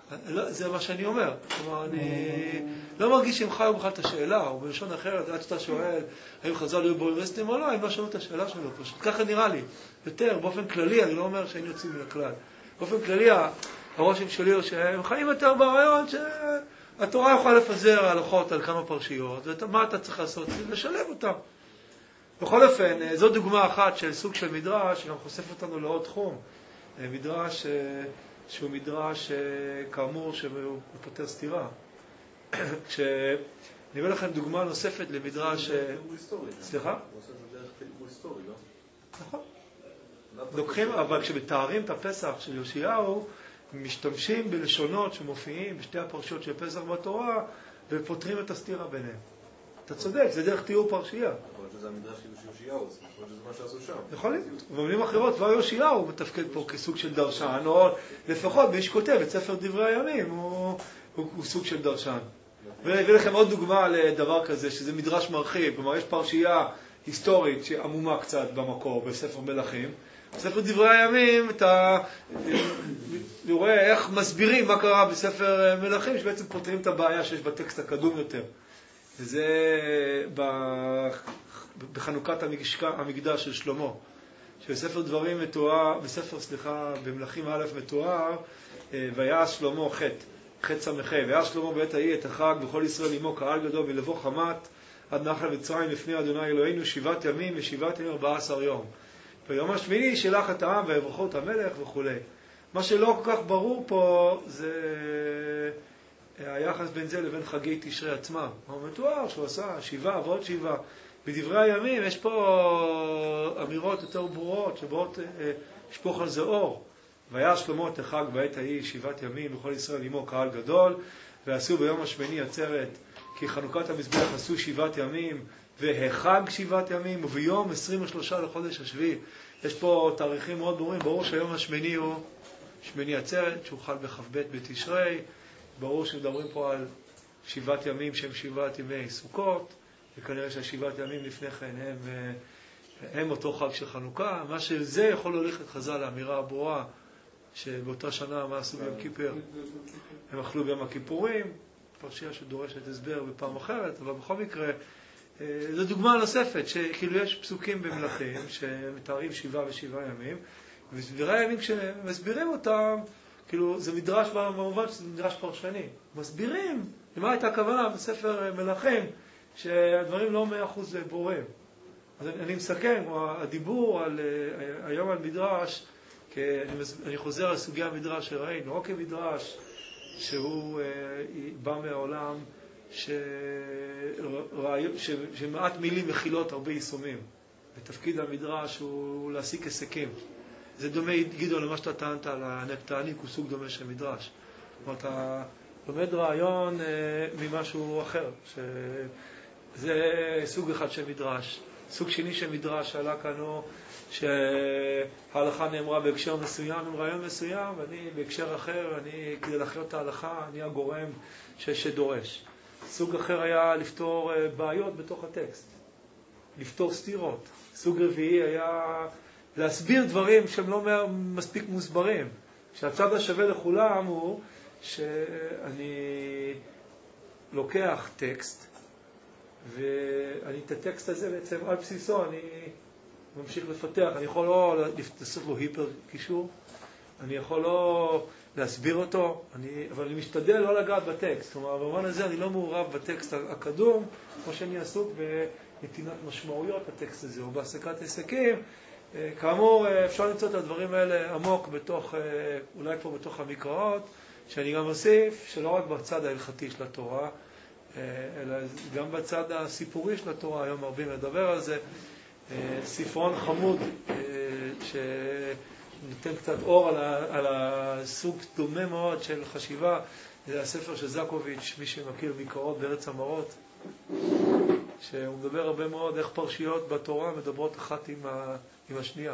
לא, זה מה שאני אומר. כלומר, אני לא מרגיש שהם חיו בכלל את השאלה, או בלשון אחרת, עד שאתה שואל, האם חז"ל היו בוריסטים או לא, הם לא שאלו את השאלה שלו, פשוט ככה נראה לי. יותר, באופן כללי, אני לא אומר שהיינו יוצאים מן הכלל. באופן כללי, הרושם שלי הוא שהם חיים יותר ברעיון שהתורה יכולה לפזר הלכות על כמה פרשיות, ומה אתה צריך לעשות? לשלב אותם. בכל אופן, זו דוגמה אחת של סוג של מדרש, שגם חושף אותנו לעוד תחום. מדרש שהוא מדרש, כאמור, שהוא פותר סתירה. כשאני אביא לכם דוגמה נוספת למדרש... סליחה? זה דרך תיאור היסטורי, לא? נכון. לוקחים, אבל כשמתארים את הפסח של יאשיהו, משתמשים בלשונות שמופיעים בשתי הפרשיות של פסח בתורה, ופותרים את הסתירה ביניהם. אתה צודק, זה דרך תיאור פרשייה. יכול להיות שזה המדרש של יאשיהו, יכול להיות שזה מה שעשו שם. יכול להיות. במילים אחרות, כבר יאשיהו מתפקד פה כסוג של דרשן, או לפחות מי שכותב את ספר דברי הימים, הוא, הוא, הוא סוג של דרשן. ואני אביא לכם עוד דוגמה לדבר כזה, שזה מדרש מרחיב. כלומר, יש פרשייה היסטורית שעמומה קצת במקור, בספר מלכים. בספר דברי הימים, אתה רואה איך מסבירים מה קרה בספר מלכים, שבעצם פותרים את הבעיה שיש בטקסט הקדום יותר. וזה בחנוכת המקדש של שלמה. שבספר דברים מתואר, בספר, סליחה, במלכים א' מתואר, ויעש שלמה חטא, חטא סמכי, ויעש שלמה בעת ההיא את החג בכל ישראל עמו קהל גדול ולבוא חמת עד נחל מצרים לפני אדוני אלוהינו שבעת ימים ושבעת ימים ארבעה עשר יום. ביום השמיני שלח את העם ויברכו את המלך וכו'. מה שלא כל כך ברור פה זה היחס בין זה לבין חגי תשרי עצמם. הוא מתואר שהוא עשה שבעה ועוד שבעה. בדברי הימים יש פה אמירות יותר ברורות שבאות לשפוך על זה אור. ויעש שלמה את החג בעת ההיא שבעת ימים בכל ישראל עמו קהל גדול, ועשו ביום השמיני עצרת כי חנוכת המזבח עשו שבעת ימים והחג שבעת ימים, וביום עשרים ושלושה לחודש השביעי. יש פה תאריכים מאוד ברורים. ברור שהיום השמיני הוא שמיני עצרת, שהוא חל בכ"ב בתשרי. ברור שמדברים פה על שבעת ימים שהם שבעת ימי סוכות, וכנראה שהשבעת ימים לפני כן הם, הם אותו חג של חנוכה. מה שזה יכול להוליך את חז"ל לאמירה הברורה, שבאותה שנה מה עשו ביום כיפר? הם אכלו ביום הכיפורים, פרשייה שדורשת הסבר בפעם אחרת, אבל בכל מקרה, זו דוגמה נוספת, שכאילו יש פסוקים במלכים שמתארים שבעה ושבעה ימים, ודברי הימים כשמסבירים אותם, כאילו זה מדרש במובן שזה מדרש פרשני. מסבירים למה הייתה הכוונה בספר מלכים, שהדברים לא מאה אחוז ברורים. אז אני מסכם, הדיבור על, היום על מדרש, כי אני, אני חוזר על סוגי המדרש שראינו, לא כמדרש שהוא בא מהעולם, ש... ש... שמעט מילים מכילות הרבה יישומים. ותפקיד המדרש הוא להסיק היסקים. זה דומה, גידו, למה שאתה טענת על הנקטעניק, הוא סוג דומה של מדרש. זאת אומרת, אתה לומד רעיון ממשהו אחר, שזה סוג אחד של מדרש. סוג שני של מדרש שעלה כאן הוא שההלכה נאמרה בהקשר מסוים עם רעיון מסוים, ואני בהקשר אחר, אני, כדי לחיות את ההלכה, אני הגורם ש... שדורש. סוג אחר היה לפתור בעיות בתוך הטקסט, לפתור סתירות. סוג רביעי היה להסביר דברים שהם לא מספיק מוסברים. שהצד השווה לכולם הוא שאני לוקח טקסט, ואני את הטקסט הזה בעצם על בסיסו אני ממשיך לפתח. אני יכול לא לעשות לו היפר קישור, אני יכול לא להסביר אותו, אני, אבל אני משתדל לא לגעת בטקסט. כלומר, במובן הזה אני לא מעורב בטקסט הקדום, כמו שאני עסוק בנתינת משמעויות בטקסט הזה, או בהסקת היסקים. כאמור, אפשר למצוא את הדברים האלה עמוק בתוך, אולי פה בתוך המקראות, שאני גם אוסיף שלא רק בצד ההלכתי של התורה, אלא גם בצד הסיפורי של התורה, היום מרבים לדבר על זה. ספרון חמוד שנותן קצת אור על, ה, על הסוג דומה מאוד של חשיבה, זה הספר של זקוביץ', מי שמכיר מקראות בארץ המראות, שהוא מדבר הרבה מאוד איך פרשיות בתורה מדברות אחת עם, ה, עם השנייה.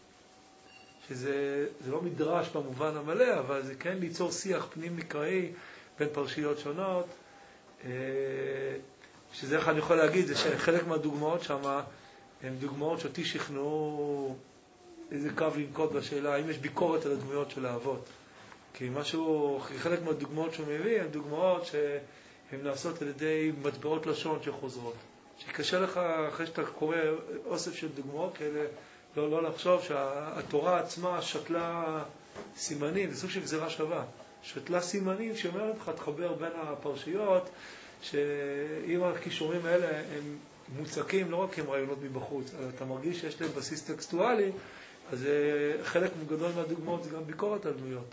שזה זה לא מדרש במובן המלא, אבל זה כן ליצור שיח פנים מקראי בין פרשיות שונות, שזה איך אני יכול להגיד, זה שחלק מהדוגמאות שם הן דוגמאות שאותי שכנעו איזה קו לנקוט בשאלה, האם יש ביקורת על הדמויות של האבות. כי משהו, חלק מהדוגמאות שהוא מביא הן דוגמאות שהן נעשות על ידי מטבעות לשון שחוזרות. שקשה לך, אחרי שאתה קורא אוסף של דוגמאות כאלה, לא, לא לחשוב שהתורה עצמה שתלה סימנים, זה סוג של גזירה שווה. שתלה סימנים שאומרת לך, תחבר בין הפרשיות, שאם הכישורים האלה הם מוצקים לא רק עם רעיונות מבחוץ, אלא אתה מרגיש שיש להם בסיס טקסטואלי, אז חלק גדול מהדוגמאות זה גם ביקורת על דמויות.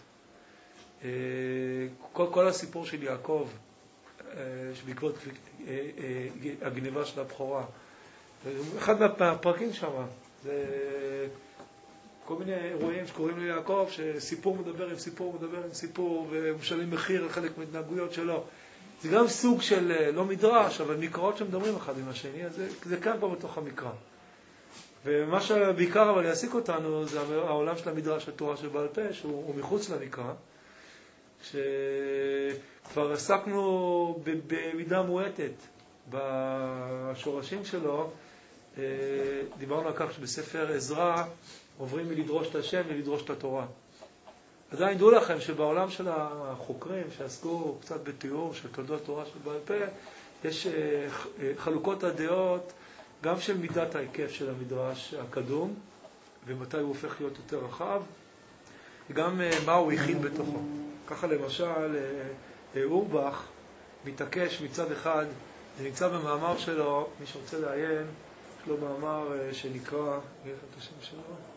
כל, כל הסיפור של יעקב, שבעקבות הגניבה של הבכורה, אחד מהפרקים שם, זה כל מיני אירועים שקוראים ליעקב, שסיפור מדבר עם סיפור מדבר עם סיפור, ומשלם מחיר על חלק מהתנהגויות שלו. זה גם סוג של, לא מדרש, אבל מקראות שמדברים אחד עם השני, אז זה, זה כאן פה בתוך המקרא. ומה שבעיקר אבל יעסיק אותנו, זה העולם של המדרש, התורה של בעל פה, שהוא מחוץ למקרא, שכבר עסקנו במידה מועטת בשורשים שלו. דיברנו על כך שבספר עזרא עוברים מלדרוש את השם ולדרוש את התורה. עדיין דעו לכם שבעולם של החוקרים שעסקו קצת בתיאור של תולדות תורה של בעל פה, יש חלוקות הדעות גם של מידת ההיקף של המדרש הקדום, ומתי הוא הופך להיות יותר רחב, וגם מה הוא הכיל בתוכו. ככה למשל, אורבך מתעקש מצד אחד, זה נמצא במאמר שלו, מי שרוצה לעיין, יש לו מאמר שנקרא, נראה את השם שלו,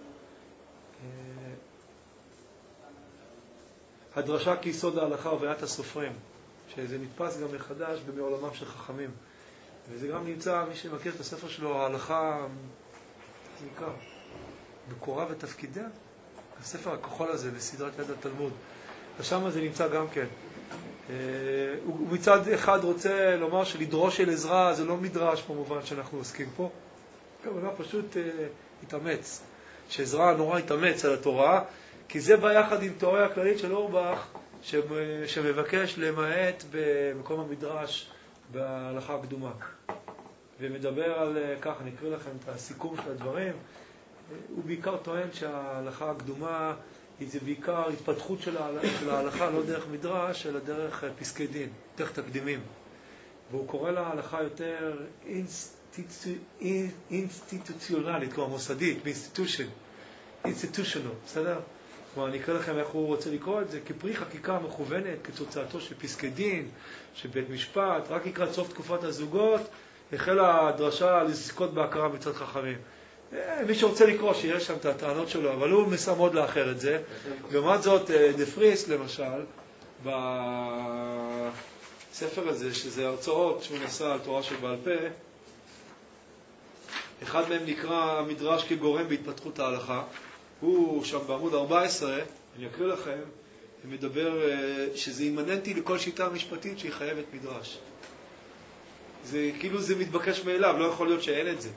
הדרשה כיסוד ההלכה ובעיית הסופרים, שזה נתפס גם מחדש במעולמם של חכמים. וזה גם נמצא, מי שמכיר את הספר שלו, ההלכה, זה נקרא, בקורה ותפקידיה, הספר הכחול הזה בסדרת יד התלמוד. ושם זה נמצא גם כן. הוא מצד אחד רוצה לומר שלדרוש אל עזרא זה לא מדרש במובן שאנחנו עוסקים פה. כמובן פשוט התאמץ. שעזרא נורא התאמץ על התורה, כי זה בא יחד עם תיאוריה הכללית של אורבך, שמבקש למעט במקום המדרש בהלכה הקדומה. ומדבר על כך, אני אקריא לכם את הסיכום של הדברים. הוא בעיקר טוען שההלכה הקדומה זה בעיקר התפתחות של ההלכה, לא דרך מדרש, אלא דרך פסקי דין, דרך תקדימים. והוא קורא להלכה יותר אינסטיטוציונלית, כלומר מוסדית, באינסטיטושן, אינסטיטושיונל, בסדר? כלומר, אני אקרא לכם איך הוא רוצה לקרוא את זה, כפרי חקיקה מכוונת, כתוצאתו של פסקי דין, של בית משפט, רק לקראת סוף תקופת הזוגות, החלה הדרשה לזכות בהכרה מצד חכמים. מי שרוצה לקרוא שיש שם את הטענות שלו, אבל הוא מנסה מאוד לאחר את זה. לעומת זאת, דה פריס למשל, בספר הזה, שזה הרצאות שהוא נשא על תורה של בעל פה, אחד מהם נקרא המדרש כגורם בהתפתחות ההלכה. הוא שם בעמוד ארבע עשרה, אני אקריא לכם, מדבר שזה אימננטי לכל שיטה משפטית שהיא חייבת מדרש. זה כאילו זה מתבקש מאליו, לא יכול להיות שאין את זה.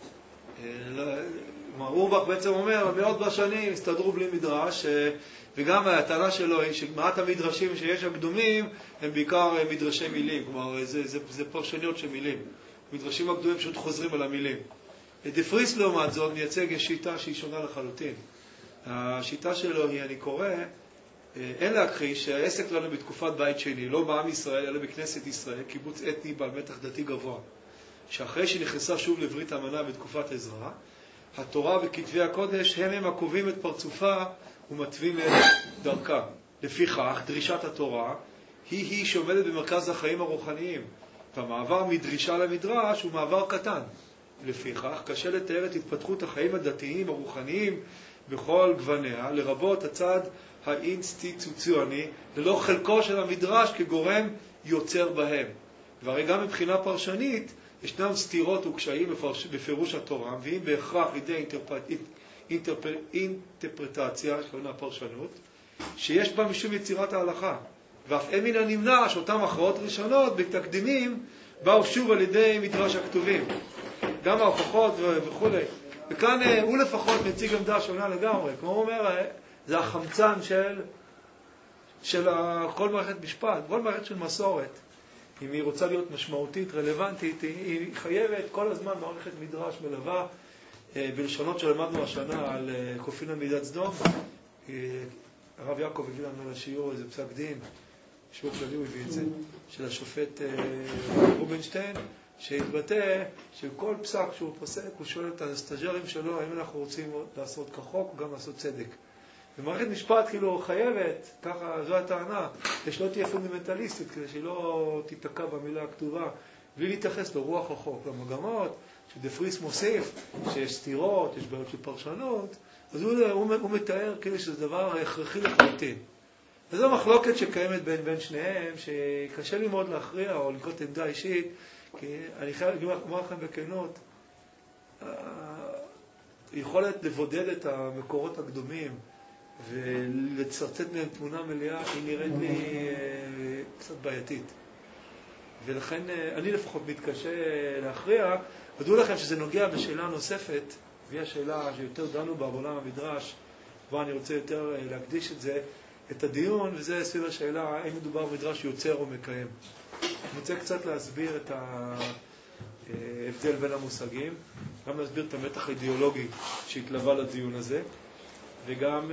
אורבך בעצם אומר, מאות בשנים הסתדרו בלי מדרש, וגם הטענה שלו היא שמעט המדרשים שיש הקדומים הם בעיקר מדרשי מילים, כלומר זה, זה, זה פרשניות של מילים. מדרשים הקדומים פשוט חוזרים על המילים. דה פריס לעומת זאת מייצג שיטה שהיא שונה לחלוטין. השיטה שלו היא, אני קורא, אין להכחיש שהעסק לנו בתקופת בית שני, לא בעם ישראל אלא בכנסת ישראל, קיבוץ אתני בעל מתח דתי גבוה. שאחרי שנכנסה שוב לברית המנה בתקופת עזרא, התורה וכתבי הקודש הם הם הקובעים את פרצופה ומתווים את דרכה. לפיכך, דרישת התורה היא היא שעומדת במרכז החיים הרוחניים, והמעבר מדרישה למדרש הוא מעבר קטן. לפיכך, קשה לתאר את התפתחות החיים הדתיים הרוחניים בכל גווניה, לרבות הצד האינסטיטוציוני, ללא חלקו של המדרש כגורם יוצר בהם. והרי גם מבחינה פרשנית, ישנם סתירות וקשיים בפירוש התורה, ואם בהכרח לידי אינטרפרטציה, שלונה פרשנות, שיש בה משום יצירת ההלכה. ואף אין מן הנמנע שאותם הכרעות ראשונות בתקדימים באו שוב על ידי מדרש הכתובים. גם ההוכחות וכו'. וכאן הוא לפחות מציג עמדה שונה לגמרי. כמו הוא אומר, זה החמצן של, של כל מערכת משפט, כל מערכת של מסורת. אם היא רוצה להיות משמעותית, רלוונטית, היא חייבת כל הזמן מערכת מדרש מלווה, בלשונות שלמדנו השנה על קופין מידת סדום, הרב יעקב הביא לנו לשיעור איזה פסק דין, שיעור כללי הוא הביא את זה, של השופט רובינשטיין, שהתבטא שכל פסק שהוא פוסק, הוא שואל את הסטאג'רים שלו, האם אנחנו רוצים לעשות כחוק או גם לעשות צדק. ומערכת משפט כאילו חייבת, ככה זו הטענה, שלא תהיה פונדמנטליסטית, כדי שהיא לא תיתקע במילה הכתובה, בלי להתייחס לרוח החוק, למגמות, שדפריס מוסיף, שיש סתירות, יש בעיות של פרשנות, אז הוא, הוא, הוא מתאר כאילו שזה דבר הכרחי לחלוטין. וזו מחלוקת שקיימת בין, בין שניהם, שקשה לי מאוד להכריע או לנקוט עמדה אישית, כי אני חייב לומר לכם בכנות, היכולת לבודד את המקורות הקדומים ולצרצת מהם תמונה מלאה, היא נראית לי קצת בעייתית. ולכן אני לפחות מתקשה להכריע. ודעו לכם שזה נוגע בשאלה נוספת, והיא השאלה שיותר דנו בה בעולם המדרש, ואני רוצה יותר להקדיש את זה, את הדיון, וזה סביב השאלה האם מדובר במדרש יוצר או מקיים. אני רוצה קצת להסביר את ההבדל בין המושגים, גם להסביר את המתח האידיאולוגי שהתלווה לדיון הזה, וגם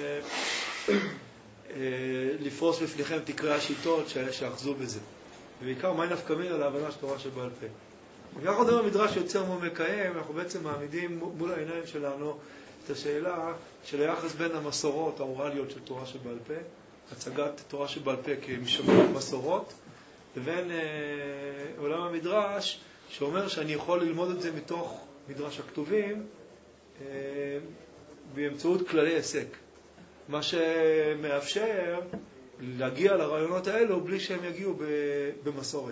לפרוס בפניכם תקרא השיטות שאחזו בזה. ובעיקר מה נפקא מינה להבנה של תורה שבעל פה. וכך עוד המדרש יוצר מו מקיים, אנחנו בעצם מעמידים מול העיניים שלנו את השאלה של היחס בין המסורות האורליות של תורה שבעל פה, הצגת תורה שבעל פה כמשמעות מסורות, לבין אה, עולם המדרש שאומר שאני יכול ללמוד את זה מתוך מדרש הכתובים אה, באמצעות כללי עסק. מה שמאפשר להגיע לרעיונות האלו בלי שהם יגיעו במסורת.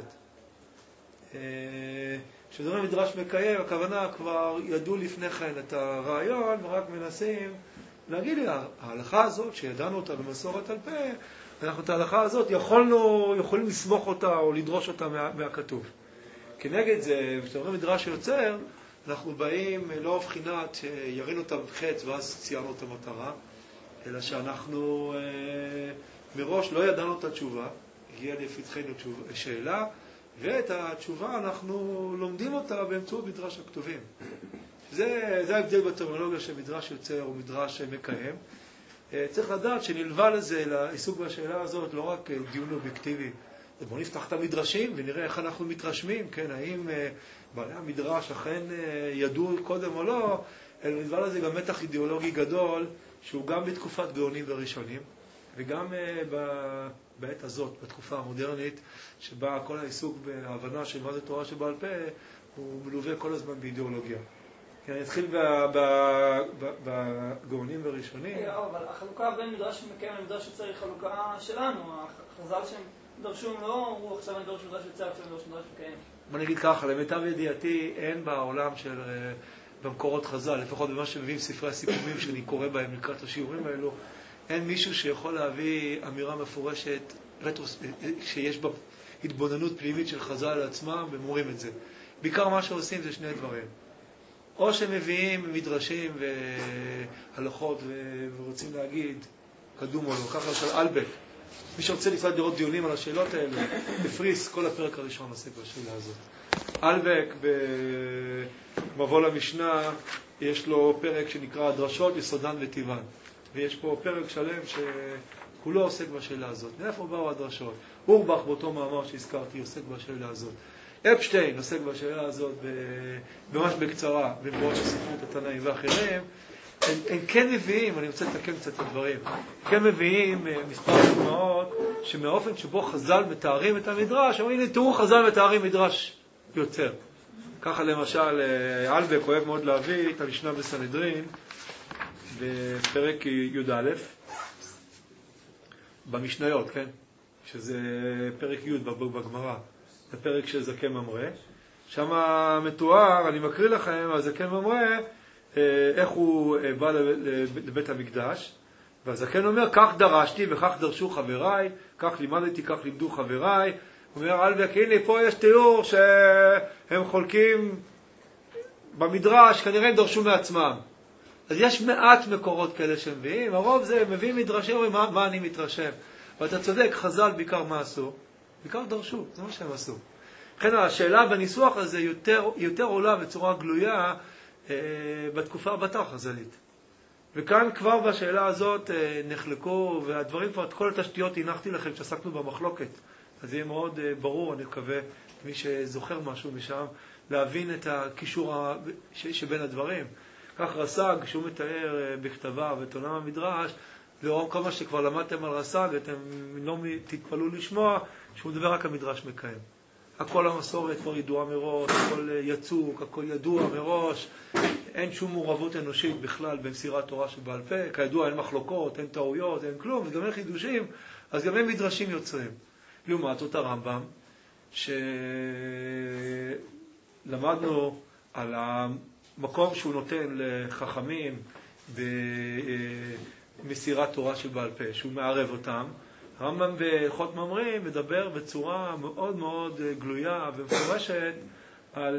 כשדברים מדרש מקיים, הכוונה כבר ידעו לפני כן את הרעיון, ורק מנסים להגיד לי, ההלכה הזאת שידענו אותה במסורת על פה, אנחנו את ההלכה הזאת יכולנו, יכולים לסמוך אותה או לדרוש אותה מה, מהכתוב. כנגד זה, כשדברים מדרש יוצר, אנחנו באים לא בבחינת שירינו אותה בחץ ואז ציירנו את המטרה, אלא שאנחנו אה, מראש לא ידענו את התשובה, הגיעה לפתחנו שאלה, ואת התשובה אנחנו לומדים אותה באמצעות מדרש הכתובים. זה, זה ההבדל בטרמינולוגיה של מדרש יוצר ומדרש מקיים. צריך לדעת שנלווה לזה, לעיסוק בשאלה הזאת, לא רק דיון אובייקטיבי. בואו נפתח את המדרשים ונראה איך אנחנו מתרשמים, כן, האם בעלי המדרש אכן ידעו קודם או לא, אלא נלווה לזה גם מתח אידיאולוגי גדול, שהוא גם בתקופת גאונים וראשונים, וגם בעת הזאת, בתקופה המודרנית, שבה כל העיסוק בהבנה של מה זה תורה שבעל פה, הוא מלווה כל הזמן באידיאולוגיה. אני אתחיל בגאונים וראשונים. אבל החלוקה בין מדרש מקיים למדרש יוצר היא חלוקה שלנו. החז"ל שהם דרשו לא, הוא עכשיו אני דורש מדרש יוצר, עכשיו אני דורש מדרש מקיים. בוא נגיד ככה, למיטב ידיעתי אין בעולם של, במקורות חז"ל, לפחות במה שמביאים ספרי הסיכומים שאני קורא בהם לקראת השיעורים האלו, אין מישהו שיכול להביא אמירה מפורשת שיש בה התבוננות פנימית של חז"ל על עצמם ומורים את זה. בעיקר מה שעושים זה שני דברים. או שמביאים מדרשים והלכות ורוצים להגיד קדום או לא, ככה של אלבק. מי שרוצה לפעד לראות דיונים על השאלות האלה, בפריס, כל הפרק הראשון עוסק בשאלה הזאת. אלבק במבוא למשנה יש לו פרק שנקרא הדרשות, יסודן וטיבן. ויש פה פרק שלם שכולו עוסק בשאלה הזאת. מאיפה באו הדרשות? אורבך באותו מאמר שהזכרתי עוסק בשאלה הזאת. אפשטיין עוסק בשאלה הזאת ממש בקצרה, במבואות של ספרות התנאים ואחרים. הם, הם כן מביאים, אני רוצה לתקן קצת את הדברים, כן מביאים מספר דוגמאות שמאופן שבו חז"ל מתארים את המדרש, אומרים, הנה תראו חז"ל מתארים מדרש יוצר. ככה למשל, אלבק אוהב מאוד להביא את המשנה בסנהדרין, בפרק י"א, במשניות, כן? שזה פרק י' בגמרא, זה פרק של זקן ממרא. שם מתואר, אני מקריא לכם, הזקן ממרא, איך הוא בא לבית המקדש, והזקן אומר, כך דרשתי וכך דרשו חבריי, כך לימדתי, כך לימדו חבריי. הוא אומר, אלבק, הנה פה יש תיאור שהם חולקים במדרש, כנראה הם דרשו מעצמם. אז יש מעט מקורות כאלה שמביאים, הרוב זה מביאים מדרשים, אומרים, מה, מה אני מתרשם? ואתה צודק, חז"ל בעיקר מה עשו? בעיקר דרשו, זה מה שהם עשו. לכן השאלה בניסוח הזה יותר, יותר עולה בצורה גלויה אה, בתקופה הבתר חז"לית. וכאן כבר בשאלה הזאת נחלקו, והדברים כבר, את כל התשתיות הנחתי לכם שעסקנו במחלוקת. אז יהיה מאוד ברור, אני מקווה, מי שזוכר משהו משם, להבין את הקישור שבין הדברים. כך רס"ג, שהוא מתאר בכתביו את עולם המדרש, לאור כל מה שכבר למדתם על רס"ג, אתם לא תתפלאו לשמוע, שהוא מדבר רק המדרש מקיים. הכל המסורת כבר ידועה מראש, הכל יצוק, הכל ידוע מראש, אין שום מעורבות אנושית בכלל במסירת תורה שבעל פה, כידוע אין מחלוקות, אין טעויות, אין כלום, וגם אין חידושים, אז גם אין מדרשים יוצרים. לעומת זאת הרמב"ם, שלמדנו על המקום שהוא נותן לחכמים במסירת תורה שבעל פה, שהוא מערב אותם, הרמב"ם בהלכות ממרים מדבר בצורה מאוד מאוד גלויה ומפורשת על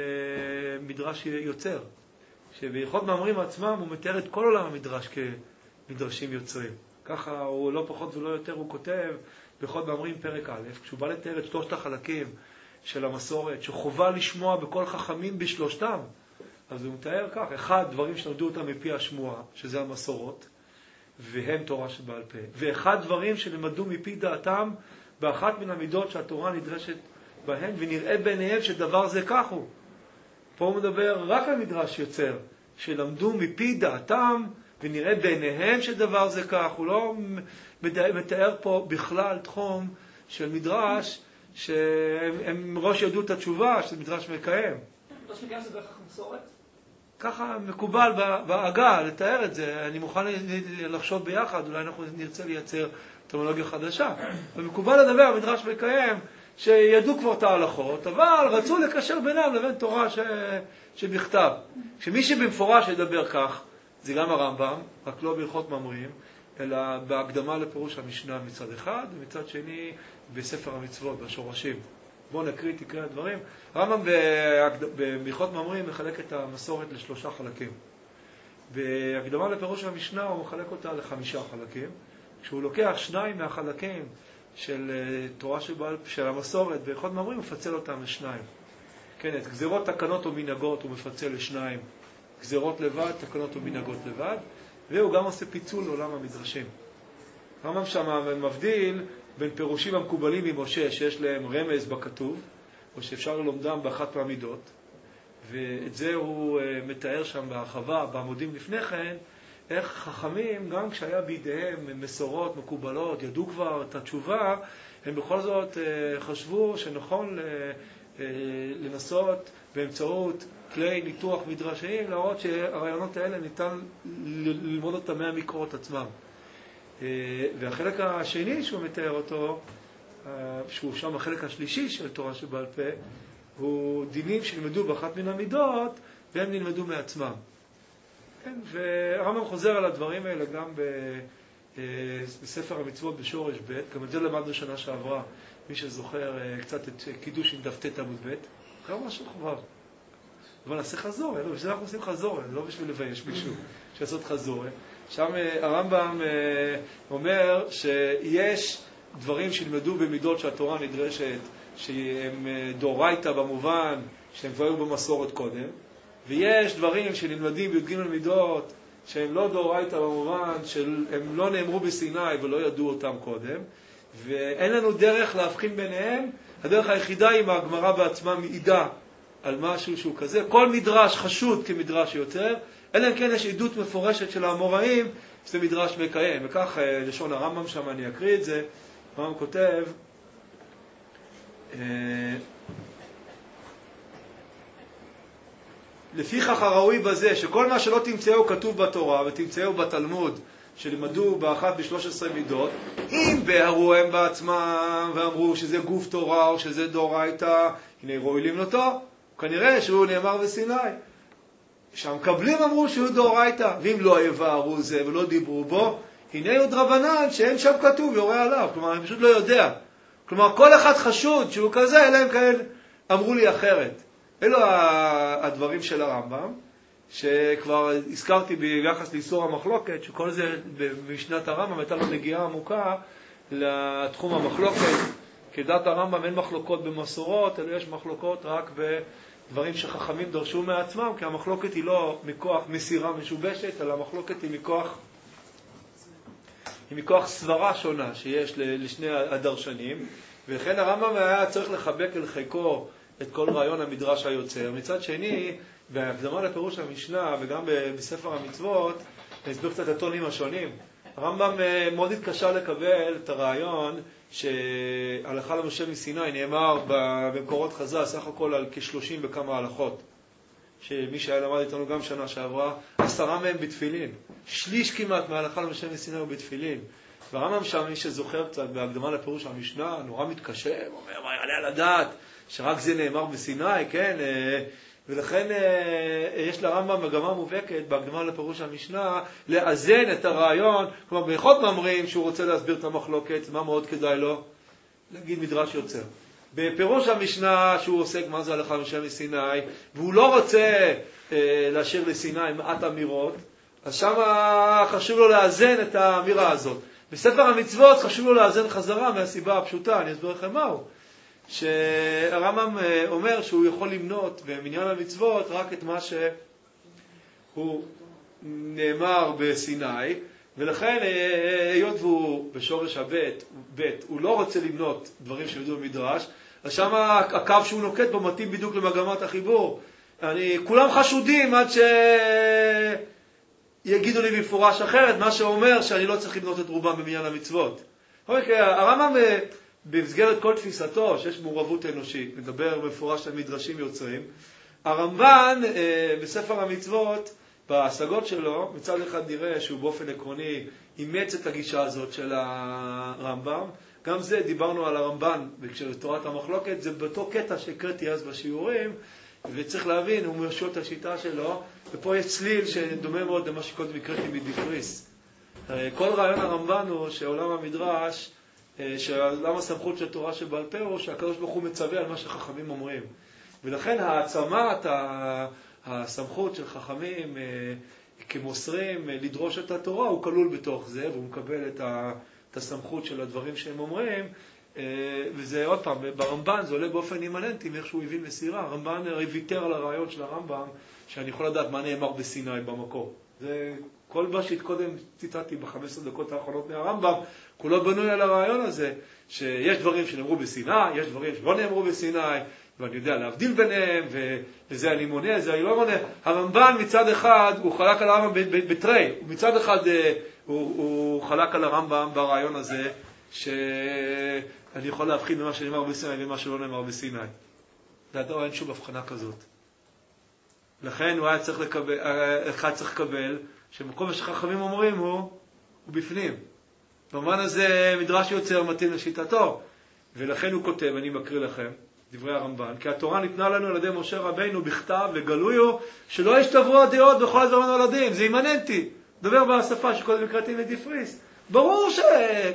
מדרש יוצר. שבהלכות ממרים עצמם הוא מתאר את כל עולם המדרש כמדרשים יוצרים. ככה הוא לא פחות ולא יותר, הוא כותב בהלכות ממרים פרק א', כשהוא בא לתאר את שלושת החלקים של המסורת, שחובה לשמוע בכל חכמים בשלושתם. אז הוא מתאר כך, אחד, דברים שלמדו אותם מפי השמועה, שזה המסורות, והם תורה שבעל פה. ואחד דברים שלמדו מפי דעתם באחת מן המידות שהתורה נדרשת בהן, ונראה ביניהם שדבר זה כך הוא. פה הוא מדבר רק על מדרש יוצר, שלמדו מפי דעתם, ונראה ביניהם שדבר זה כך. הוא לא מתאר פה בכלל תחום של מדרש, שהם מראש ידעו את התשובה, שזה מדרש מקיים. מדרש מקיים זה בהכרח מסורת? ככה מקובל בהגה לתאר את זה. אני מוכן לחשוב ביחד, אולי אנחנו נרצה לייצר טרמינולוגיה חדשה. ומקובל לדבר, מדרש מקיים, שידעו כבר את ההלכות, אבל רצו לקשר בינם לבין תורה ש... שבכתב. שמי שבמפורש ידבר כך, זה גם הרמב"ם, רק לא בהלכות ממרים, אלא בהקדמה לפירוש המשנה מצד אחד, ומצד שני בספר המצוות, בשורשים. בואו נקריא, תקריא הדברים. הרמב"ם בהלכות ממרים מחלק את המסורת לשלושה חלקים. בהקדמה לפירוש המשנה הוא מחלק אותה לחמישה חלקים, כשהוא לוקח שניים מהחלקים של תורה שבעל, של המסורת, בהלכות ממרים הוא מפצל אותם לשניים. כן, את גזירות, תקנות ומנהגות הוא מפצל לשניים. גזירות לבד, תקנות ומנהגות לבד, והוא גם עושה פיצול לעולם המדרשים. הרמב"ם שם מבדיל בין פירושים המקובלים ממשה, שיש להם רמז בכתוב, או שאפשר ללומדם באחת מהמידות, ואת זה הוא מתאר שם בהרחבה, בעמודים לפני כן, איך חכמים, גם כשהיה בידיהם מסורות מקובלות, ידעו כבר את התשובה, הם בכל זאת חשבו שנכון לנסות באמצעות כלי ניתוח מדרשיים, להראות שהרעיונות האלה ניתן ללמוד אותם מהמקורות עצמם. והחלק השני שהוא מתאר אותו, שהוא שם החלק השלישי של תורה שבעל פה, הוא דינים שנלמדו באחת מן המידות, והם נלמדו מעצמם. כן, והרמב"ם חוזר על הדברים האלה גם בספר המצוות בשורש ב', גם את זה למדנו שנה שעברה, מי שזוכר קצת את קידוש עם דף ת' עמוד ב', קרה משהו חובר. אבל נעשה חזור, לא, בשביל אנחנו עושים חזור, לא בשביל לבייש מישהו שעשות חזור. שם הרמב"ם אומר שיש דברים שנלמדו במידות שהתורה נדרשת, שהם דאורייתא במובן שהם כבר היו במסורת קודם, ויש דברים שנלמדים בי"ג מידות שהם לא דאורייתא במובן שהם לא נאמרו בסיני ולא ידעו אותם קודם, ואין לנו דרך להבחין ביניהם. הדרך היחידה היא מהגמרא בעצמה מעידה על משהו שהוא כזה. כל מדרש חשוד כמדרש יותר, אלא אם כן יש עדות מפורשת של האמוראים, שזה מדרש מקיים. וכך לשון הרמב"ם שם, אני אקריא את זה. הרמב"ם כותב, לפיכך הראוי בזה שכל מה שלא תמצאו כתוב בתורה ותמצאו בתלמוד שלימדו באחת בשלוש עשרה מידות, אם בהרו הם בעצמם ואמרו שזה גוף תורה או שזה דאורייתא, הנה ראויים אותו, כנראה שהוא נאמר בסיני. שהמקבלים אמרו שהוא דאורייתא, ואם לא יבארו זה ולא דיברו בו, הנה הוא דרבנן שאין שם כתוב יורה עליו. כלומר, אני פשוט לא יודע. כלומר, כל אחד חשוד שהוא כזה, אלא הם כאלה אמרו לי אחרת. אלו הדברים של הרמב"ם, שכבר הזכרתי ביחס לאיסור המחלוקת, שכל זה במשנת הרמב"ם הייתה לו נגיעה עמוקה לתחום המחלוקת. כדעת הרמב"ם אין מחלוקות במסורות, אלא יש מחלוקות רק דברים שחכמים דרשו מעצמם, כי המחלוקת היא לא מכוח מסירה משובשת, אלא המחלוקת היא מכוח, היא מכוח סברה שונה שיש לשני הדרשנים, ולכן הרמב"ם היה צריך לחבק אל חיקו את כל רעיון המדרש היוצר. מצד שני, בהקדמה לפירוש המשנה וגם בספר המצוות, נסביר קצת הטונים השונים. הרמב"ם מאוד התקשה לקבל את הרעיון שהלכה למשה מסיני נאמר במקורות חז"ל סך הכל על כ-שלושים וכמה הלכות, שמי שהיה למד איתנו גם שנה שעברה, עשרה מהם בתפילין, שליש כמעט מההלכה למשה מסיני הוא בתפילין. והרמב"ם שם, מי שזוכר קצת בהקדמה לפירוש המשנה, נורא מתקשה, הוא אומר, מה יעלה על הדעת שרק זה נאמר בסיני, כן? ולכן יש לרמב"ם מגמה מובהקת בהקדמה לפירוש המשנה לאזן את הרעיון. כלומר, בייחוד מאמרים שהוא רוצה להסביר את המחלוקת, מה מאוד כדאי לו? להגיד מדרש יוצר. בפירוש המשנה שהוא עוסק מה זה הלכה למשה מסיני, והוא לא רוצה אה, להשאיר לסיני מעט אמירות, אז שם חשוב לו לאזן את האמירה הזאת. בספר המצוות חשוב לו לאזן חזרה מהסיבה הפשוטה, אני אסביר לכם מהו. שהרמב"ם אומר שהוא יכול למנות במניין המצוות רק את מה שהוא נאמר בסיני, ולכן היות והוא בשורש הבית, בית, הוא לא רוצה למנות דברים שידעו במדרש, אז שם הקו שהוא נוקט בו מתאים בדיוק למגמת החיבור. אני, כולם חשודים עד שיגידו לי במפורש אחרת, מה שאומר שאני לא צריך למנות את רובם במניין המצוות. הרמב"ם במסגרת כל תפיסתו, שיש מעורבות אנושית, מדבר במפורש על מדרשים יוצרים, הרמב"ן בספר המצוות, בהשגות שלו, מצד אחד נראה שהוא באופן עקרוני אימץ את הגישה הזאת של הרמב"ם. גם זה, דיברנו על הרמב"ן בתורת המחלוקת, זה באותו קטע שהקראתי אז בשיעורים, וצריך להבין, הוא מרשות את השיטה שלו, ופה יש צליל שדומה מאוד למה שקודם הקראתי מדיפריס. כל רעיון הרמב"ן הוא שעולם המדרש, שעולם הסמכות של תורה שבעל פה הוא שהקדוש ברוך הוא מצווה על מה שחכמים אומרים. ולכן העצמת הסמכות של חכמים כמוסרים לדרוש את התורה הוא כלול בתוך זה, והוא מקבל את הסמכות של הדברים שהם אומרים. וזה עוד פעם, ברמב"ן זה עולה באופן אימננטי מאיך שהוא הבין מסירה. הרמב"ן ויתר על הרעיון של הרמב"ם שאני יכול לדעת מה נאמר בסיני במקור. זה כל מה שהתקודם ציטטתי ב-חמש עשרה דקות האחרונות מהרמב"ם, כולו בנוי על הרעיון הזה, שיש דברים שנאמרו בסיני, יש דברים שלא נאמרו בסיני, ואני יודע להבדיל ביניהם, וזה אני מונה, זה אני לא מונה. הרמב"ן מצד אחד, הוא חלק על הרמב"ם בתרי, מצד אחד הוא, הוא חלק על הרמב"ם ברעיון הזה, שאני יכול להבחין במה שנאמר בסיני ומה שלא נאמר בסיני. לדעתו אין שום הבחנה כזאת. לכן הוא היה צריך לקבל, אחד צריך לקבל, שמקום שחכמים אומרים הוא, הוא בפנים. במובן הזה מדרש יוצר מתאים לשיטתו, ולכן הוא כותב, אני מקריא לכם, דברי הרמב"ן, כי התורה ניתנה לנו על ידי משה רבינו בכתב וגלוי הוא, שלא ישתברו הדעות בכל הזמן הולדים, זה אימננטי, דבר בשפה שקודם הקראתי לדיפריס. ברור ש...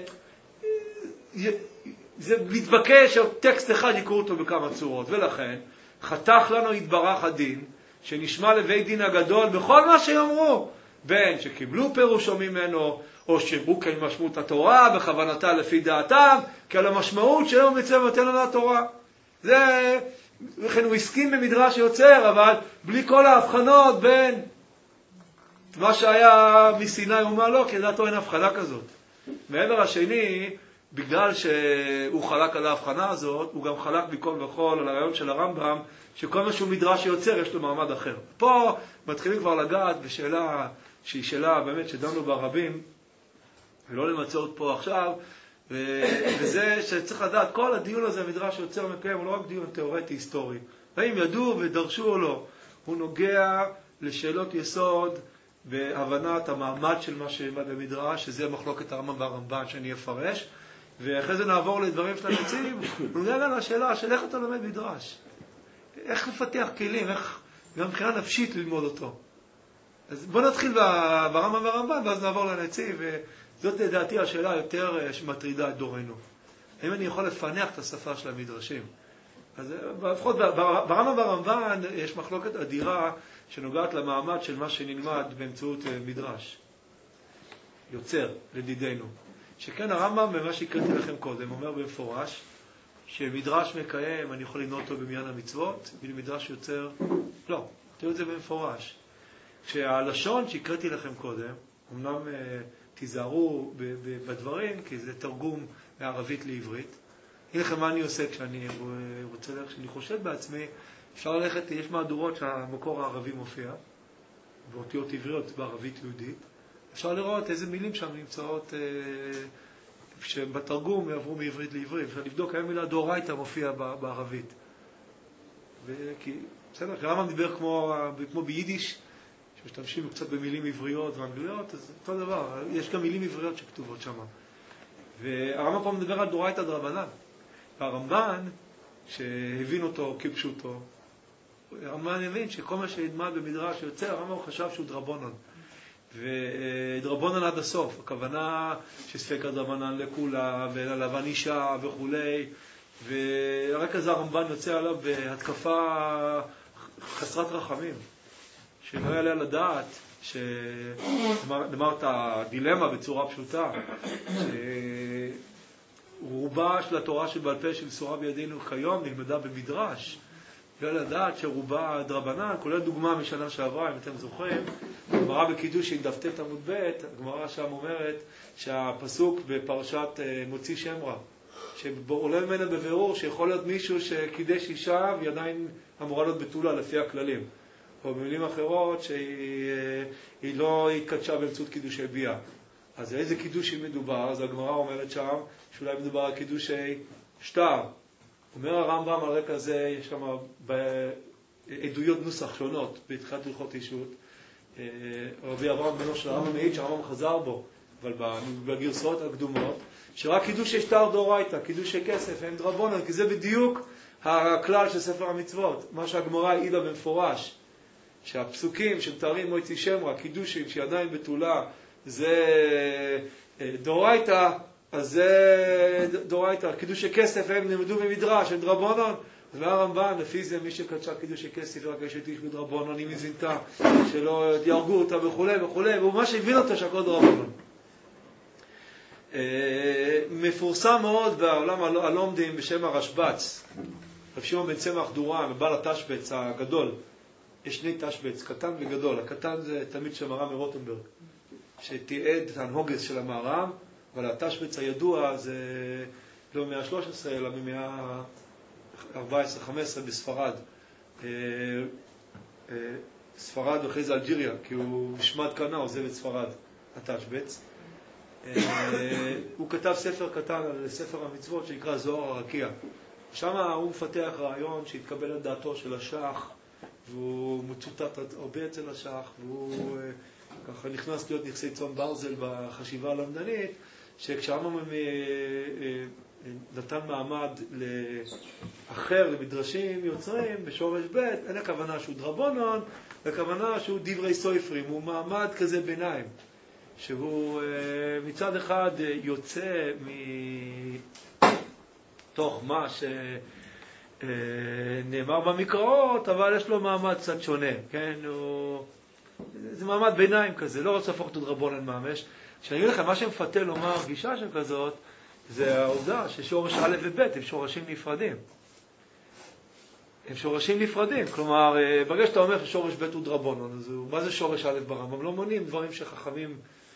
זה מתבקש שטקסט אחד יקראו אותו בכמה צורות, ולכן חתך לנו יתברך הדין, שנשמע לבית דין הגדול בכל מה שיאמרו, בין שקיבלו פירושו ממנו, או שאמרו כן משמעות התורה בכוונתה לפי דעתם, כי על המשמעות שלו מצווה נותן לנו התורה. זה, לכן הוא הסכים במדרש יוצר, אבל בלי כל ההבחנות בין מה שהיה מסיני ומה לא, כי לדעתו אין הבחנה כזאת. מעבר השני, בגלל שהוא חלק על ההבחנה הזאת, הוא גם חלק בכל וכל על הרעיון של הרמב"ם, שכל מה שהוא מדרש יוצר יש לו מעמד אחר. פה מתחילים כבר לגעת בשאלה שהיא שאלה באמת שדנו בה רבים, ולא למצאות פה עכשיו, וזה שצריך לדעת, כל הדיון הזה מדרש יוצר מקיים, הוא לא רק דיון תיאורטי היסטורי. האם ידעו ודרשו או לא, הוא נוגע לשאלות יסוד בהבנת המעמד של מה שעמד במדרש, שזה מחלוקת הרמב"ם והרמב"ן שאני אפרש, ואחרי זה נעבור לדברים של הנציב, הוא נוגע גם לשאלה של איך אתה לומד מדרש. איך לפתח כלים, איך גם מבחינה נפשית ללמוד אותו. אז בוא נתחיל ברמב"ם והרמב"ן, ואז נעבור לנציב, וזאת לדעתי השאלה היותר שמטרידה את דורנו. האם אני יכול לפענח את השפה של המדרשים? אז לפחות ברמב"ם והרמב"ן יש מחלוקת אדירה שנוגעת למעמד של מה שנלמד באמצעות מדרש. יוצר לדידנו. שכן הרמב"ם, במה שהקראתי לכם קודם, אומר במפורש, שמדרש מקיים, אני יכול למנות אותו במניין המצוות, ומדרש יוצר, לא, תראו את זה במפורש. כשהלשון שהקראתי לכם קודם, אמנם תיזהרו בדברים, כי זה תרגום מערבית לעברית. הנה לכם מה אני עושה כשאני רוצה ללכת, כשאני חושד בעצמי, אפשר ללכת, יש מהדורות שהמקור הערבי מופיע, באותיות עבריות בערבית יהודית. אפשר לראות איזה מילים שם נמצאות, שבתרגום יעברו מעברית לעברית. אפשר לבדוק, היום מילה דאורייתא מופיע בערבית. וכי, בסדר, כשרמב"ם דיבר כמו, כמו ביידיש, שמשתמשים קצת במילים עבריות ואנגליות, אז אותו דבר, יש גם מילים עבריות שכתובות שם. והרמב"ם פה מדבר על דאורייתא דרבנן. והרמב"ן, שהבין אותו כפשוטו, הרמב"ן הבין שכל מה שהדמד במדרש יוצא, הרמב"ם חשב שהוא דרבנן. ודרבנן עד הסוף, הכוונה שספקא דרבנן לכולה, ולבן אישה וכולי, ורק אז הרמב"ן יוצא עליו בהתקפה חסרת רחמים. שלא יעלה לדעת, שנאמר את הדילמה בצורה פשוטה, שרובה של התורה שבעל פה של סורה בידינו כיום נלמדה במדרש, לא לדעת שרובה דרבנן, כולל דוגמה משנה שעברה, אם אתם זוכרים, הגמרא בקידושין דף ט' עמוד ב', הגמרא שם אומרת שהפסוק בפרשת מוציא שם רע, שעולה ממנה בבירור שיכול להיות מישהו שקידש אישה והיא עדיין אמורה להיות בתולה לפי הכללים. או במילים אחרות שהיא לא התקדשה באמצעות קידושי ביאה. אז איזה קידושי מדובר? אז הגמרא אומרת שם שאולי מדובר על קידושי שטר. אומר הרמב"ם על רקע זה, יש כמה עדויות נוסח שונות בתחילת הלכות אישות. רבי אברהם בנו של הרמב"ם מעיד שהרמב"ם חזר בו, אבל בגרסאות הקדומות, שרק קידושי שטר דאורייתא, קידושי כסף, הם דרבנן, כי זה בדיוק הכלל של ספר המצוות, מה שהגמרא העידה במפורש. שהפסוקים שמתארים מוציא שם רע, קידושים שעדיין בתולה, זה דאורייתא, אז זה דאורייתא. קידושי כסף הם נלמדו במדרש, הם דרבנן. אז מהרמב"ן, לפי זה מי שקדשה קידושי כסף רק אשת איש בדרבנן, היא מזינתה, שלא יהרגו אותה וכו' וכו', והוא מה שהבין אותו שהכל דרבנן. מפורסם מאוד בעולם הלומדים בשם הרשב"ץ, רב שמעון בן צמח דורן, בעל התשבץ הגדול. יש שני תשבץ, קטן וגדול. הקטן זה תלמיד של מר"ם מרוטנברג, שתיעד את ההנהוגס של המהר"ם, אבל התשבץ הידוע זה לא מאה ה-שלוש עשרה, אלא ממאה ה-ארבע עשרה חמש עשרה בספרד. ספרד ואחרי זה אלג'יריה, כי הוא בשמד קנה עוזב את ספרד, התשבץ. הוא כתב ספר קטן על ספר המצוות שנקרא זוהר הרקיע. שם הוא מפתח רעיון שהתקבל על דעתו של השח, והוא מצוטט הרבה אצל השח, והוא ככה נכנס להיות נכסי צאן ברזל בחשיבה הלמדנית, שכשהרמב"ם נתן מעמד לאחר, למדרשים יוצרים בשורש ב', אין הכוונה שהוא דרבנן, הכוונה שהוא דברי סופרים, הוא מעמד כזה ביניים, שהוא מצד אחד יוצא מתוך מה ש... נאמר במקראות, אבל יש לו מעמד קצת שונה, כן? הוא... זה מעמד ביניים כזה, לא רוצה להפוך אותו דרבנן ממש. כשאני אגיד לכם, מה שמפתה לומר גישה של כזאת, זה העובדה ששורש א' וב' הם שורשים נפרדים. הם שורשים נפרדים, כלומר, ברגע שאתה אומר ששורש ב' הוא דרבנן, אז הוא... מה זה שורש א' ברמב"ם? לא מונים דברים שחכמים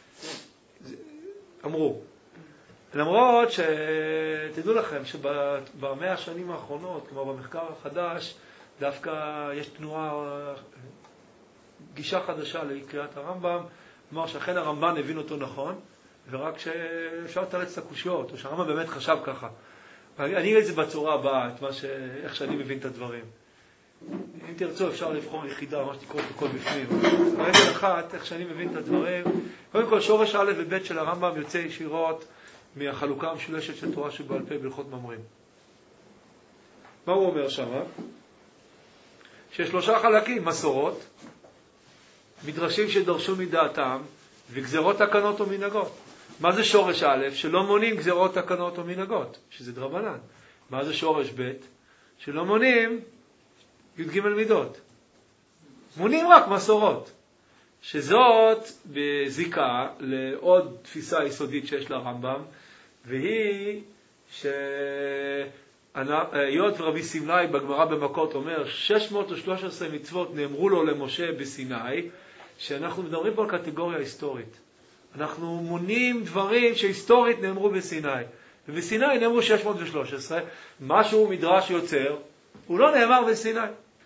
אמרו. למרות שתדעו לכם שבמאה השנים האחרונות, כמו במחקר החדש, דווקא יש תנועה, גישה חדשה לקריאת הרמב"ם, כלומר שאכן הרמב"ן הבין אותו נכון, ורק שאפשר לתרץ את הקושיות, או שהרמב"ם באמת חשב ככה. אני אגיד את זה בצורה הבאה, את מה ש... איך שאני מבין את הדברים. אם תרצו אפשר לבחור יחידה, מה שתקרוא את הכל בפנים. רגל אחת, איך שאני מבין את הדברים, קודם כל שורש א' וב' של הרמב"ם יוצא ישירות מהחלוקה המשולשת של תורה שבעל פה בהלכות ממרים. מה הוא אומר שם? שיש שלושה חלקים, מסורות, מדרשים שדרשו מדעתם, וגזרות תקנות או מנהגות. מה זה שורש א'? שלא מונים גזרות תקנות או מנהגות, שזה דרבנן. מה זה שורש ב'? שלא מונים י"ג מידות. מונים רק מסורות. שזאת בזיקה לעוד תפיסה יסודית שיש לרמב"ם, והיא היות ורבי סמלי בגמרא במכות אומר, שש מאות ושלוש עשרה מצוות נאמרו לו למשה בסיני, שאנחנו מדברים פה על קטגוריה היסטורית. אנחנו מונים דברים שהיסטורית נאמרו בסיני. ובסיני נאמרו שש מאות ושלוש עשרה, משהו מדרש יוצר, הוא לא נאמר בסיני.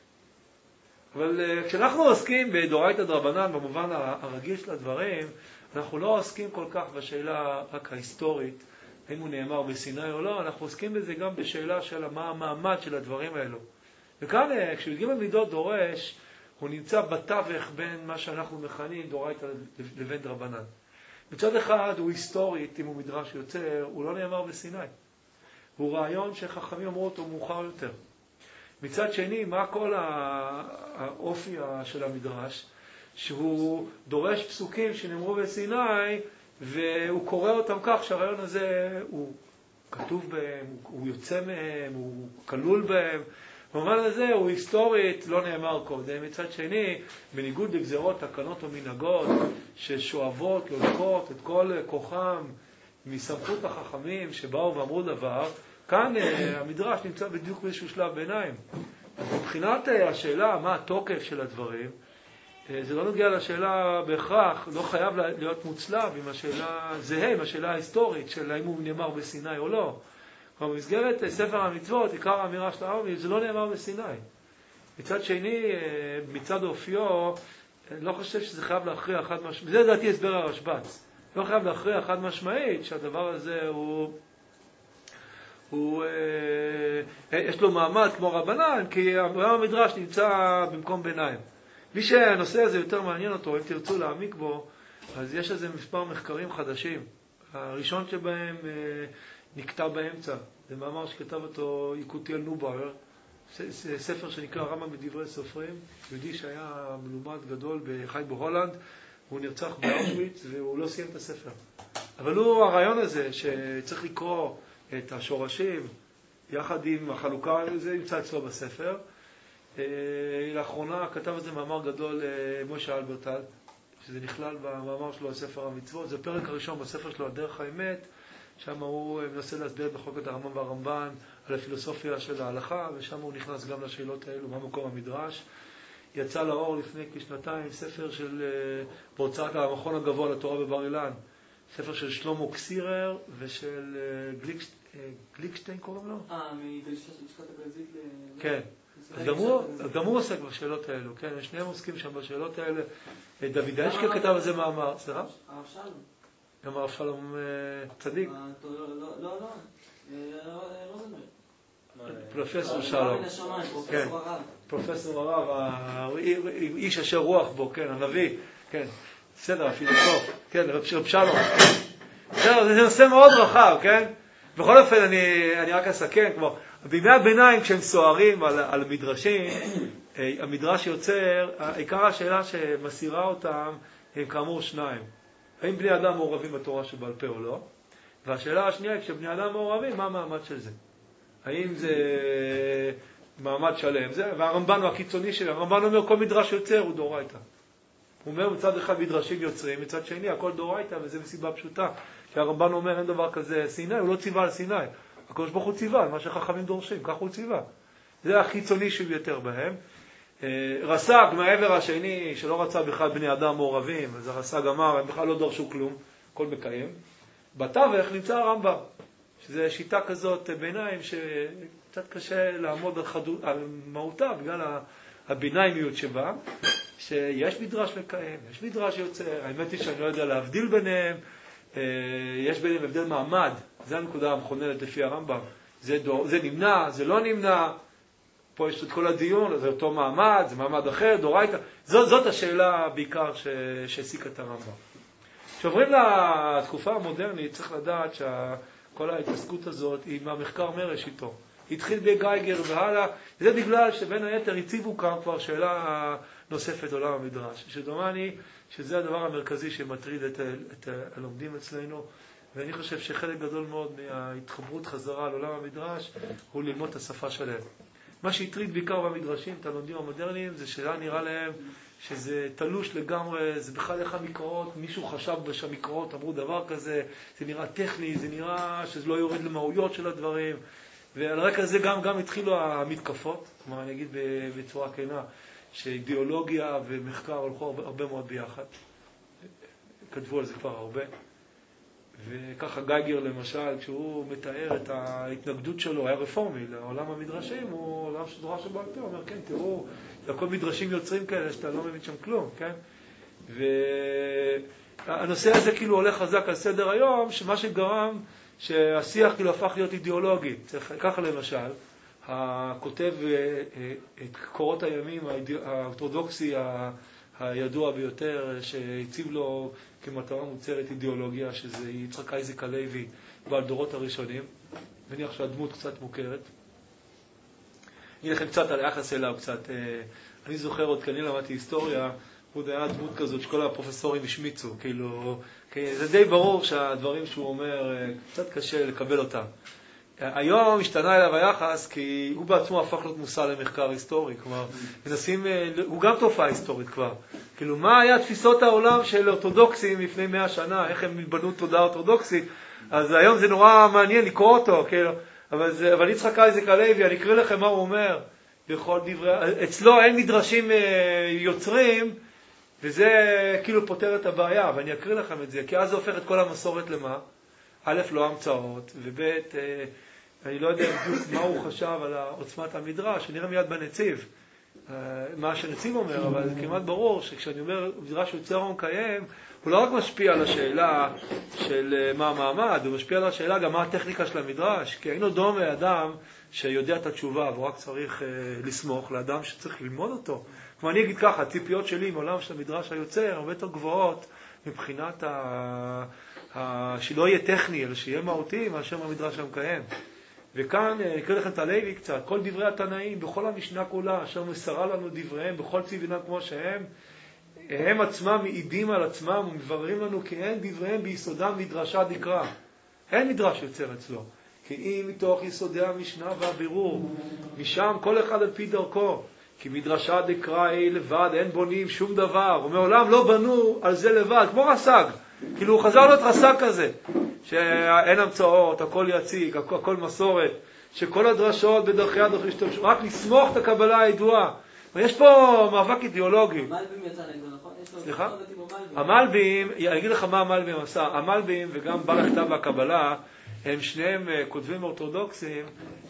אבל uh, כשאנחנו עוסקים בדורייתא דרבנן, במובן הרגיל של הדברים, אנחנו לא עוסקים כל כך בשאלה רק ההיסטורית, האם הוא נאמר בסיני או לא, אנחנו עוסקים בזה גם בשאלה של מה המעמד של הדברים האלו. וכאן, uh, כשי"ג מידות דורש, הוא נמצא בתווך בין מה שאנחנו מכנים דורייתא לבין דרבנן. מצד אחד הוא היסטורית, אם הוא מדרש יוצר, הוא לא נאמר בסיני. הוא רעיון שחכמים אמרו אותו מאוחר יותר. מצד שני, מה כל האופי של המדרש? שהוא דורש פסוקים שנאמרו בסיני, והוא קורא אותם כך שהרעיון הזה הוא כתוב בהם, הוא יוצא מהם, הוא כלול בהם. במובן הזה הוא היסטורית, לא נאמר קודם. מצד שני, בניגוד לגזרות, תקנות ומנהגות, ששואבות, לוקחות את כל כוחם מסמכות החכמים שבאו ואמרו דבר, כאן המדרש נמצא בדיוק באיזשהו שלב ביניים. מבחינת השאלה מה התוקף של הדברים, זה לא נוגע לשאלה בהכרח, לא חייב להיות מוצלב עם השאלה זהה, עם השאלה ההיסטורית של האם הוא נאמר בסיני או לא. במסגרת ספר המצוות, עיקר האמירה של הרבי, זה לא נאמר בסיני. מצד שני, מצד אופיו, לא חושב שזה חייב להכריע חד משמעית, זה דעתי הסבר הרשב"ץ, לא חייב להכריע חד משמעית שהדבר הזה הוא, הוא יש לו מעמד כמו רבנן, כי המדרש נמצא במקום ביניים. מי שהנושא הזה יותר מעניין אותו, אם תרצו להעמיק בו, אז יש איזה מספר מחקרים חדשים. הראשון שבהם נקטע באמצע. זה מאמר שכתב אותו יקותיאל נובאואר, ספר שנקרא רמב"ם בדברי סופרים, יהודי שהיה מלומד גדול חי בהולנד, הוא נרצח באושוויץ והוא לא סיים את הספר. אבל הוא הרעיון הזה שצריך לקרוא את השורשים יחד עם החלוקה, זה נמצא אצלו בספר. לאחרונה כתב את זה מאמר גדול משה אלברטל, שזה נכלל במאמר שלו הספר המצוות, זה פרק הראשון בספר שלו הדרך האמת, שם הוא מנסה להסביר בחוקת הרמב"ם והרמב"ן על הפילוסופיה של ההלכה, ושם הוא נכנס גם לשאלות האלו, מה מקור המדרש. יצא לאור לפני כשנתיים ספר של בהוצאת המכון הגבוה לתורה בבר אילן, ספר של שלמה קסירר ושל גליקשטיין, גליקשטיין קוראים לו? אה, מגלישת הגלזית ל... כן. אז גם הוא, גם הוא עוסק בשאלות האלו, כן? שניהם עוסקים שם בשאלות האלה. דוד אשכול כתב על זה מאמר, סליחה? הרב שלום. גם הרב שלום צדיק. לא, לא, לא. רוזנברג. פרופסור שלום. פרופסור הרב. פרופסור הרב, איש אשר רוח בו, כן, הנביא, כן. בסדר, הפילוסוף, כן, רב שלום. בסדר, זה נושא מאוד רחב, כן? בכל אופן, אני, אני רק אסכם, כמו, בימי הביניים, כשהם סוערים על, על מדרשים, המדרש יוצר, עיקר השאלה שמסירה אותם, הם כאמור שניים. האם בני אדם מעורבים בתורה שבעל פה או לא? והשאלה השנייה היא, כשבני אדם מעורבים, מה המעמד של זה? האם זה מעמד שלם? זה, והרמב"ן הוא הקיצוני שלי, הרמב"ן אומר, כל מדרש יוצר הוא דורייתא. הוא אומר, מצד אחד מדרשים יוצרים, מצד שני, הכל דורייתא, וזה מסיבה פשוטה. שהרמב"ן אומר, אין דבר כזה סיני, הוא לא ציווה על סיני. הקדוש ברוך הוא ציווה, מה שחכמים דורשים, כך הוא ציווה. זה החיצוני שהוא יותר בהם. רס"ג מהעבר השני, שלא רצה בכלל בני אדם מעורבים, אז הרס"ג אמר, הם בכלל לא דורשו כלום, הכל מקיים. בתווך נמצא הרמב"ם, שזה שיטה כזאת ביניים, שקצת קשה לעמוד על, חדו, על מהותה, בגלל הביניימיות שבה, שיש מדרש מקיים, יש מדרש יוצר, האמת היא שאני לא יודע להבדיל ביניהם, יש ביניהם הבדל מעמד, זה הנקודה המכוננת לפי הרמב"ם, זה, דור, זה נמנע, זה לא נמנע, פה יש את כל הדיון, זה אותו מעמד, זה מעמד אחר, דורייתא, זאת, זאת השאלה בעיקר שהעסיקה את הרמב"ם. כשעוברים לתקופה המודרנית, צריך לדעת שכל ההתעסקות הזאת היא מהמחקר מראשיתו. התחיל בגייגר והלאה, זה בגלל שבין היתר הציבו כאן כבר שאלה נוספת עולם המדרש, שדומני שזה הדבר המרכזי שמטריד את, את הלומדים אצלנו, ואני חושב שחלק גדול מאוד מההתחברות חזרה על עולם המדרש הוא ללמוד את השפה שלהם. מה שהטריד בעיקר במדרשים, את הלומדים המודרניים, זה שהיה נראה להם שזה תלוש לגמרי, זה בכלל איך המקראות, מישהו חשב שהמקראות אמרו דבר כזה, זה נראה טכני, זה נראה שזה לא יורד למהויות של הדברים, ועל רקע זה גם, גם התחילו המתקפות, כלומר אני אגיד בצורה כנה, שאידיאולוגיה ומחקר הולכו הרבה מאוד ביחד. כתבו על זה כבר הרבה. וככה גייגר למשל, כשהוא מתאר את ההתנגדות שלו, היה רפורמי לעולם המדרשים, הוא עולם שדורה שבעל פה, הוא אומר, כן, תראו, זה הכל מדרשים יוצרים כאלה שאתה לא מבין שם כלום, כן? והנושא הזה כאילו הולך חזק על סדר היום, שמה שגרם שהשיח כאילו הפך להיות אידיאולוגי. ככה למשל, הכותב את קורות הימים האורתודוקסי הידוע ביותר, שהציב לו כמטרה מוצרת אידיאולוגיה, שזה יצחק אייזק הלוי בעל דורות הראשונים. מניח שהדמות קצת מוכרת. אני לכם קצת על היחס אליו, קצת, אני זוכר עוד, כי אני למדתי היסטוריה, הוא היה דמות כזאת שכל הפרופסורים השמיצו, כאילו, זה די ברור שהדברים שהוא אומר, קצת קשה לקבל אותם. היום השתנה אליו היחס, כי הוא בעצמו הפך להיות מושא למחקר היסטורי, כלומר, מנסים, הוא גם תופעה היסטורית כבר. כאילו, מה היה תפיסות העולם של אורתודוקסים לפני מאה שנה, איך הם בנו תודעה אורתודוקסית, אז היום זה נורא מעניין לקרוא אותו, כאילו, אבל, זה, אבל יצחק אייזק הלוי, אני אקריא לכם מה הוא אומר, בכל דברי, אצלו אין מדרשים יוצרים, וזה כאילו פותר את הבעיה, ואני אקריא לכם את זה, כי אז זה הופך את כל המסורת למה? א', לא המצאות, וב', אני לא יודע מה הוא חשב על עוצמת המדרש, שנראה מיד בנציב, מה שנציב אומר, אבל זה כמעט ברור שכשאני אומר מדרש יוצר או מקיים, הוא לא רק משפיע על השאלה של מה המעמד, הוא משפיע על השאלה גם מה הטכניקה של המדרש, כי היינו דומה אדם שיודע את התשובה, והוא רק צריך לסמוך לאדם שצריך ללמוד אותו. כמו אני אגיד ככה, הציפיות שלי מעולם של המדרש היוצר הרבה יותר גבוהות מבחינת ה... ה... שלא יהיה טכני, אלא שיהיה מהותי מאשר המדרש המקיים. וכאן נקרא לכם את הלוי קצת, כל דברי התנאים, בכל המשנה כולה, אשר מסרה לנו דבריהם, בכל צבינם כמו שהם, הם עצמם מעידים על עצמם ומבררים לנו כי אין דבריהם ביסודם מדרשה דקרא. אין מדרש יוצר אצלו. כי אם מתוך יסודי המשנה והבירור, משם כל אחד על פי דרכו, כי מדרשה דקרא אי לבד, אין בונים שום דבר, ומעולם לא בנו על זה לבד, כמו רס"ג. כאילו הוא חזר להיות רס"ג כזה, שאין המצאות, הכל יציג, הכל, הכל מסורת, שכל הדרשות בדרכי הדרכים ישתמשו, רק לסמוך את הקבלה הידועה. ויש פה מאבק אידיאולוגי. המלבים יצא נגדו, נכון? סליחה? המלבים, אני אגיד לך מה המלבים עשה. המלבים וגם בעל הכתב והקבלה, הם שניהם כותבים אורתודוקסים,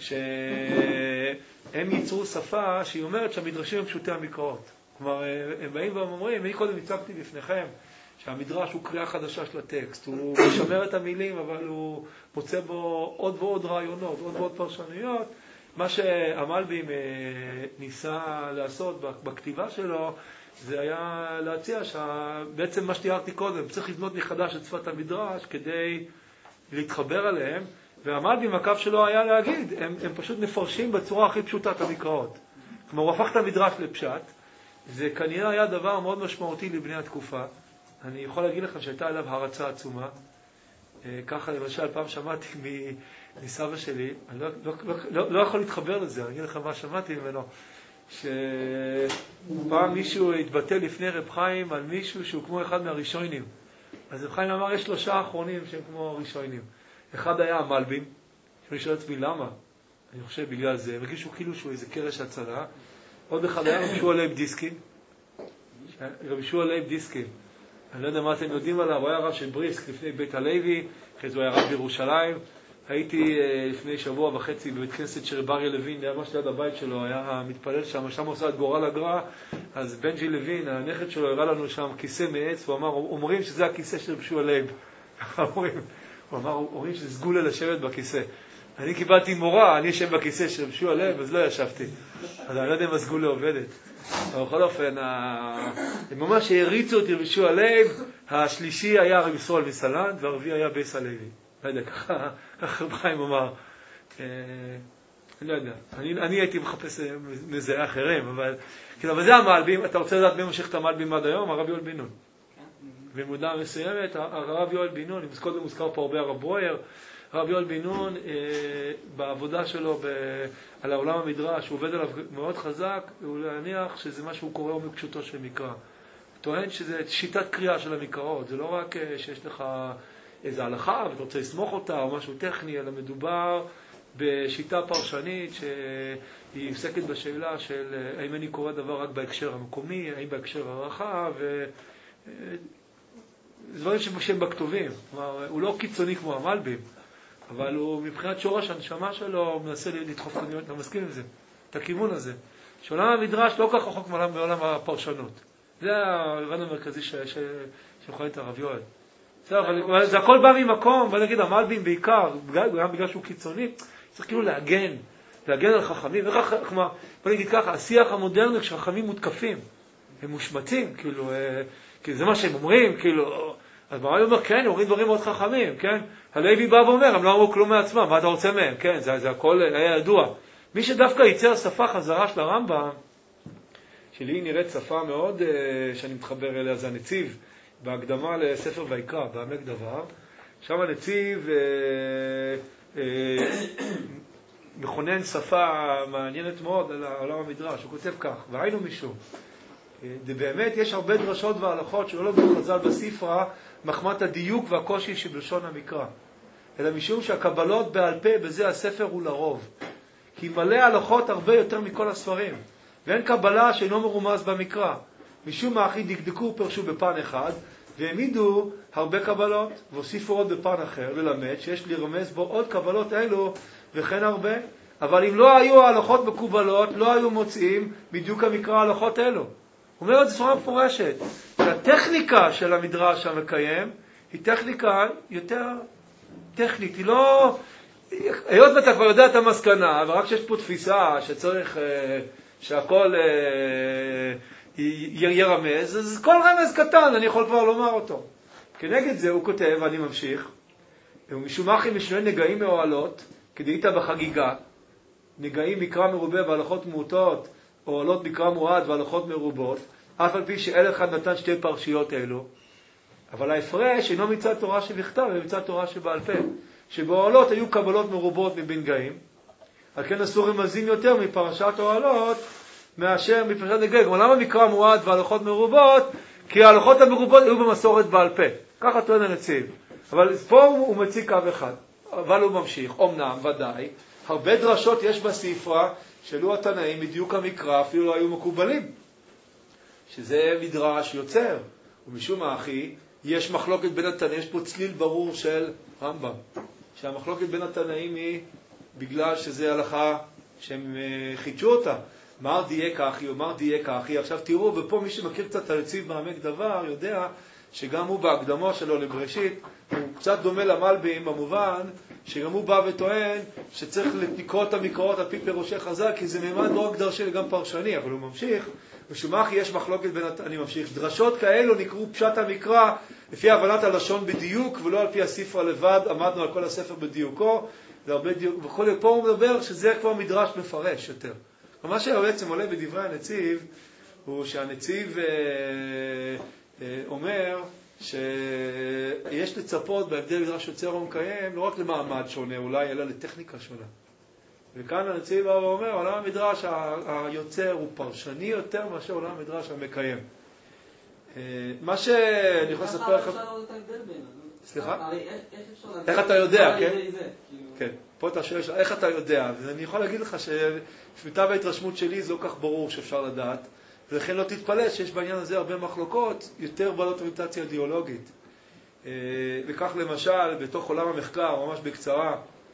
שהם ייצרו שפה שהיא אומרת שהמדרשים הם פשוטי המקראות. כלומר, הם באים ואומרים, אני קודם הצגתי בפניכם, שהמדרש הוא קריאה חדשה של הטקסט, הוא משמר את המילים, אבל הוא מוצא בו עוד ועוד רעיונות, עוד ועוד פרשנויות. מה שהמלבים ניסה לעשות בכתיבה שלו, זה היה להציע שבעצם מה שתיארתי קודם, צריך לבנות מחדש את שפת המדרש כדי להתחבר עליהם, והמלבים הקו שלו היה להגיד, הם, הם פשוט מפרשים בצורה הכי פשוטה את המקראות. כלומר, הוא הפך את המדרש לפשט, זה כנראה היה דבר מאוד משמעותי לבני התקופה. אני יכול להגיד לכם שהייתה עליו הרצה עצומה. ככה למשל פעם שמעתי מסבא שלי, אני לא, לא, לא, לא יכול להתחבר לזה, אני אגיד לכם מה שמעתי ממנו, שפעם מישהו התבטא לפני רב חיים על מישהו שהוא כמו אחד מהראשונים. אז רב חיים אמר, יש שלושה אחרונים שהם כמו הראשונים. אחד היה המלבים, שאני שואל עצמי למה? אני חושב בגלל זה, הרגישו כאילו שהוא איזה קרש הצלה. עוד אחד היה רב שמואל לייב דיסקין, רב שמואל לייב דיסקין. אני לא יודע מה אתם יודעים עליו, הוא היה רב של בריסק לפני בית הלוי, אחרי זה הוא היה רב בירושלים. הייתי לפני שבוע וחצי בבית כנסת של רב אריה לוין, היה ממש ליד הבית שלו, היה מתפלל שם, שם עושה את גורל הגר"א, אז בנג'י לוין, הנכד שלו, הראה לנו שם כיסא מעץ, הוא אמר, אומרים שזה הכיסא של רב שמואל לייב. אומרים, הוא אמר, אומרים שזה סגולה לשבת בכיסא. אני קיבלתי מורה, אני אשב בכיסא של רב שמואל לייב, אז לא ישבתי. אז אני לא יודע אם הסגולה עובדת. אבל בכל אופן, הם ממש הריצו אותי רב שמואל לייב, השלישי היה רב ישראל מסלנט, והרביעי היה בייס הלוי. לא יודע, ככה, ככה רב חיים אמר, אני לא יודע, אני, אני הייתי מחפש מזהה אחרים, אבל, כאילו, אבל זה המלבים, אתה רוצה לדעת מי ממשיך את המלבים עד היום? הרב יואל בן נון. במודעה מסוימת, הרב יואל בן נון, קודם מוזכר פה הרבה הרב ברויר, הרב יואל בן נון, בעבודה שלו ב, על העולם המדרש, הוא עובד עליו מאוד חזק, והוא להניח שזה מה שהוא קורא מפשוטו של מקרא. הוא טוען שזה שיטת קריאה של המקראות, זה לא רק שיש לך איזו הלכה ואתה רוצה לסמוך אותה או משהו טכני, אלא מדובר בשיטה פרשנית שהיא עוסקת בשאלה של האם אני קורא דבר רק בהקשר המקומי, האם בהקשר הרחב, דברים שהם בכתובים. כלומר, הוא לא קיצוני כמו המלבים, אבל הוא מבחינת שורש הנשמה שלו, הוא מנסה לדחוף, אתה מסכים עם זה, את הכיוון הזה. שעולם המדרש לא כך רחוק מעולם הפרשנות. זה הרעיון המרכזי שיכול את הרב יואל. אבל זה הכל בא ממקום, בוא נגיד המלבים בעיקר, גם בגלל שהוא קיצוני, צריך כאילו להגן, להגן על חכמים. כלומר, בוא נגיד ככה, השיח המודרני כשחכמים מותקפים, הם מושמטים, כאילו, כי זה מה שהם אומרים, כאילו, אז ברמב"ם אומר, כן, הם אומרים דברים מאוד חכמים, כן? הלוי בא ואומר, הם לא אמרו כלום מעצמם, מה אתה רוצה מהם? כן, זה, זה הכל היה ידוע. מי שדווקא ייצר שפה חזרה של הרמב"ם, שלי נראית שפה מאוד שאני מתחבר אליה, זה הנציב, בהקדמה לספר ויקרא, בעמק דבר. שם הנציב אה, אה, מכונן שפה מעניינת מאוד על העולם המדרש. הוא כותב כך, והיינו משום. באמת יש הרבה דרשות והלכות שלא לא בחז"ל בספרה מחמת הדיוק והקושי שבלשון המקרא. אלא משום שהקבלות בעל פה בזה הספר הוא לרוב. כי מלא הלכות הרבה יותר מכל הספרים. ואין קבלה שאינו מרומז במקרא. משום מה הכי דקדקו פרשו בפן אחד, והעמידו הרבה קבלות, והוסיפו עוד בפן אחר, ללמד שיש לרמז בו עוד קבלות אלו, וכן הרבה. אבל אם לא היו ההלכות מקובלות, לא היו מוצאים בדיוק המקרא ההלכות אלו. הוא אומר את זה ספרה מפורשת. שהטכניקה של המדרש המקיים, היא טכניקה יותר טכנית. היא לא... היות ואתה כבר יודע את המסקנה, ורק שיש פה תפיסה שצריך שהכל ירמז, אז כל רמז קטן אני יכול כבר לומר אותו. כנגד זה הוא כותב, ואני ממשיך, ומשום אחי משני נגעים מאוהלות, כדאית בחגיגה, נגעים מקרא מרובה והלכות מעוטות, אוהלות מקרא מועט והלכות מרובות, אף על פי שאל אחד נתן שתי פרשיות אלו, אבל ההפרש אינו מצד תורה שבכתב, אלא מצד תורה שבעל פה. שבאוהלות היו קבלות מרובות מבין גאים, על כן עשו רמזים יותר מפרשת אוהלות מאשר מפרשת נגעים. כלומר, למה מקרא מועט והלכות מרובות? כי ההלכות המרובות היו במסורת בעל פה. ככה טוען הנציב. אבל פה הוא מציג קו אחד. אבל הוא ממשיך, אומנם, ודאי, הרבה דרשות יש בספרה שלו התנאים בדיוק המקרא אפילו לא היו מקובלים. שזה מדרש יוצר. ומשום האחי, יש מחלוקת בין התנאים, יש פה צליל ברור של רמב"ם. שהמחלוקת בין התנאים היא בגלל שזה הלכה שהם חידשו אותה. מר דייק אחי או מר דייק אחי. עכשיו תראו, ופה מי שמכיר קצת את הנציב בעמק דבר יודע שגם הוא בהקדמו שלו לבראשית, הוא קצת דומה למלבים במובן שגם הוא בא וטוען שצריך לקרוא את המקראות על פי פירושי חז"ל, כי זה מימד לא רק דרשי וגם פרשני, אבל הוא ממשיך. משום אחי יש מחלוקת בין התנאים, אני ממשיך. דרשות כאלו נקראו פשט המקרא לפי הבנת הלשון בדיוק, ולא על פי הספר לבד, עמדנו על כל הספר בדיוקו, להרבה דיוק, וכל פה הוא מדבר שזה כבר מדרש מפרש יותר. מה שבעצם עולה בדברי הנציב, הוא שהנציב אה, אה, אומר שיש לצפות בהבדל מדרש יוצר ומקיים, לא רק למעמד שונה אולי, אלא לטכניקה שונה. וכאן הנציב אומר, עולם המדרש היוצר הוא פרשני יותר מאשר עולם המדרש המקיים. מה שאני יכול לספר לך... סליחה? איך אתה יודע, כן? כן, פה אתה שואל, איך אתה יודע? ואני יכול להגיד לך שמיטב ההתרשמות שלי זה לא כך ברור שאפשר לדעת, ולכן לא תתפלא שיש בעניין הזה הרבה מחלוקות, יותר בעלות אוריינטציה אידיאולוגית. וכך למשל, בתוך עולם המחקר, ממש בקצרה,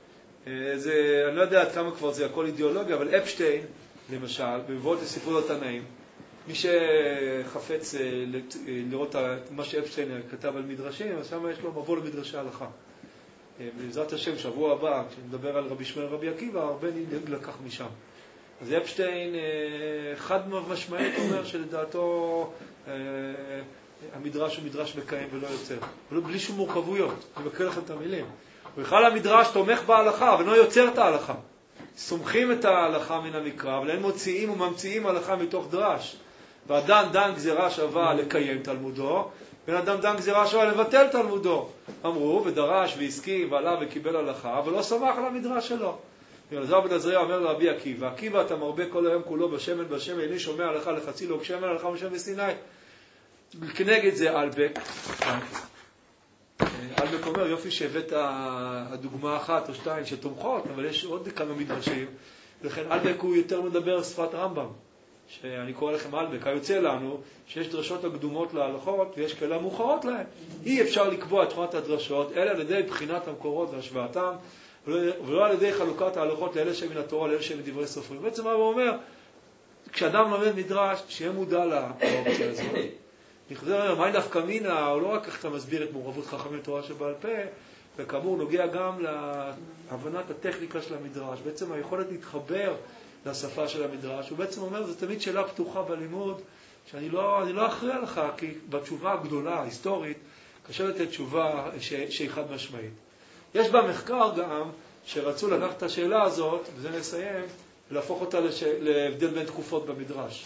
זה, אני לא יודע עד כמה כבר זה הכל אידיאולוגיה, אבל אפשטיין, למשל, במבואות לספרות התנאים, מי שחפץ לראות מה שאפשטיין כתב על מדרשים, אז שם יש לו מבוא למדרשי הלכה. בעזרת השם, שבוע הבא, כשנדבר על רבי שמואל רבי עקיבא, הרבה נלקח משם. אז אפשטיין חד משמעית אומר שלדעתו המדרש הוא מדרש מקיים ולא יוצר. בלי שום מורכבויות. אני מקריא לכם את המילים. ובכלל המדרש תומך בהלכה, אבל לא יוצר את ההלכה. סומכים את ההלכה מן המקרא, אבל הם מוציאים וממציאים הלכה מתוך דרש. ואדם דן גזירה שווה לקיים תלמודו, בן אדם דן גזירה שווה לבטל תלמודו. אמרו, ודרש והסכים ועלה וקיבל הלכה, אבל לא סמך על המדרש שלו. אלעזר בן עזריה אומר לרבי עקיבא, עקיבא אתה מרבה כל היום כולו בשמן בשמן, איני שומע הלכה לחצי לוג שמן, הלכה משם בסיני. כנגד זה אלבק. אלבק אומר, יופי שהבאת הדוגמה אחת או שתיים שתומכות, אבל יש עוד כמה מדרשים, ולכן אלבק הוא יותר מדבר שפת רמב"ם, שאני קורא לכם אלבק, היוצא לנו שיש דרשות הקדומות להלכות ויש כאלה מאוחרות להן. אי אפשר לקבוע את תכונת הדרשות, אלא על ידי בחינת המקורות והשוואתם, ולא על ידי חלוקת ההלכות לאלה שמן התורה, לאלה שמן דברי סופרים. בעצם מה הוא אומר? כשאדם לומד מדרש, שיהיה מודע לאופציה הזאת. נכתב, מה דווקא מינה, או לא רק איך אתה מסביר את מעורבות חכמים תורה שבעל פה, וכאמור נוגע גם להבנת הטכניקה של המדרש, בעצם היכולת להתחבר לשפה של המדרש. הוא בעצם אומר, זו תמיד שאלה פתוחה בלימוד, שאני לא, אני לא אכריע לך, כי בתשובה הגדולה, ההיסטורית, קשה לתת תשובה שהיא חד משמעית. יש במחקר גם שרצו לקחת את השאלה הזאת, וזה נסיים, ולהפוך אותה לש... להבדל בין תקופות במדרש.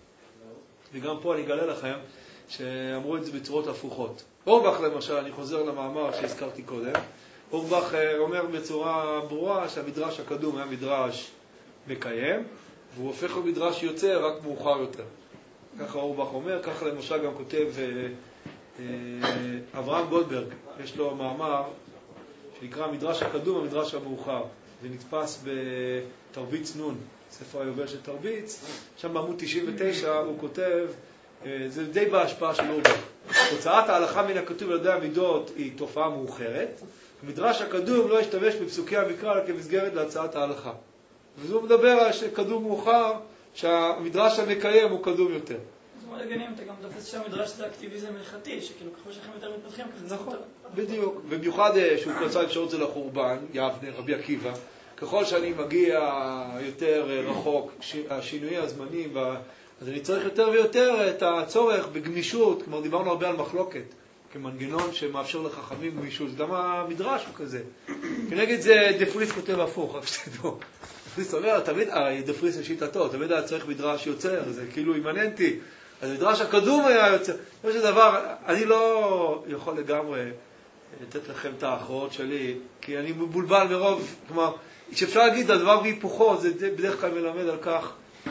וגם פה אני אגלה לכם שאמרו את זה בצורות הפוכות. אורבך למשל, אני חוזר למאמר שהזכרתי קודם, אורבך אומר בצורה ברורה שהמדרש הקדום היה מדרש מקיים, והוא הופך למדרש יוצא רק מאוחר יותר. ככה אורבך אומר, ככה למשל גם כותב אה, אה, אברהם גולדברג, יש לו מאמר שנקרא המדרש הקדום, המדרש המאוחר. זה נתפס בתרביץ נון, ספר היובל של תרביץ, שם בעמוד תשעים ותשע הוא כותב, זה די בהשפעה של אורבך. הוצאת ההלכה מן הכתוב על ידי המידות היא תופעה מאוחרת, המדרש הקדום לא ישתמש בפסוקי המקרא כמסגרת להצעת ההלכה. והוא מדבר על שקדום מאוחר, שהמדרש המקיים הוא קדום יותר. זאת אומרת, גנים, אתה גם תופס שהמדרש זה אקטיביזם הלכתי, שכאילו ככל שאתם יותר מתפתחים, כזה נכון, בדיוק. ובמיוחד שהוא קצת אפשרות זה לחורבן, יבנה, רבי עקיבא, ככל שאני מגיע יותר רחוק, השינויי הזמנים, אז אני צריך יותר ויותר את הצורך בגמישות, כמו דיברנו הרבה על מחלוקת, כמנגנון שמאפשר לחכמים גמישות, גם המדרש הוא כזה. כנגד זה דפריס כותב הפוך, רק שתדעו. דפריס אומר, תמיד, הרי דפריס לשיטתו, תמיד היה צריך מדרש יוצר, זה כאילו אימננטי. אז המדרש הקדום היה יוצר. יש דבר, אני לא יכול לגמרי לתת לכם את האחרות שלי, כי אני מבולבל מרוב, כלומר, שאפשר להגיד, הדבר בהיפוכו, זה בדרך כלל מלמד על כך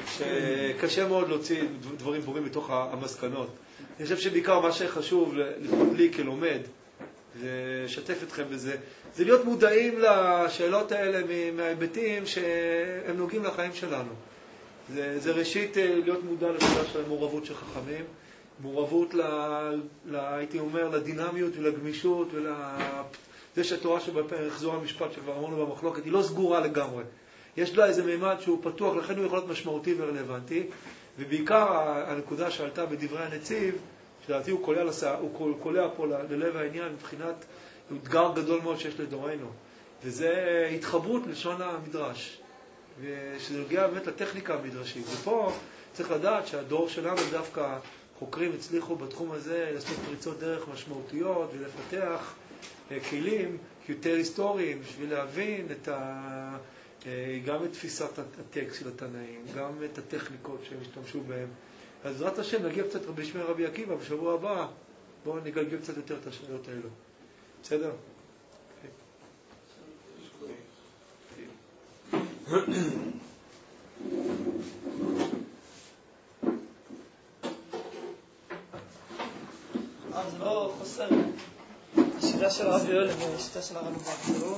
שקשה מאוד להוציא דברים ברורים מתוך המסקנות. אני חושב שבעיקר מה שחשוב לי כלומד, זה לשתף אתכם בזה, זה להיות מודעים לשאלות האלה מההיבטים שהם נוגעים לחיים שלנו. זה, זה ראשית להיות מודע לשאלה של המעורבות של חכמים, מעורבות, ל, ל, הייתי אומר, לדינמיות ולגמישות, ולזה שהתורה שבפרק חזור המשפט שכבר אמרנו במחלוקת, היא לא סגורה לגמרי. יש לה איזה מימד שהוא פתוח, לכן הוא יכול להיות משמעותי ורלוונטי, ובעיקר הנקודה שעלתה בדברי הנציב, שלדעתי הוא קולע, לסע, הוא קולע פה ללב העניין מבחינת אתגר גדול מאוד שיש לדורנו, וזה התחברות לשון המדרש, ושזה נוגע באמת לטכניקה המדרשית. ופה צריך לדעת שהדור שלנו דווקא חוקרים הצליחו בתחום הזה לעשות פריצות דרך משמעותיות ולפתח כלים יותר היסטוריים בשביל להבין את ה... גם את תפיסת הטקסט של התנאים, גם את הטכניקות שהם השתמשו בהם. אז בעזרת השם נגיע קצת בשמי רבי עקיבא בשבוע הבא, בואו נגלגל קצת יותר את השאלות האלו. בסדר? אז לא חוסר השיטה של הרב יואל והשיטה של הרב ברק.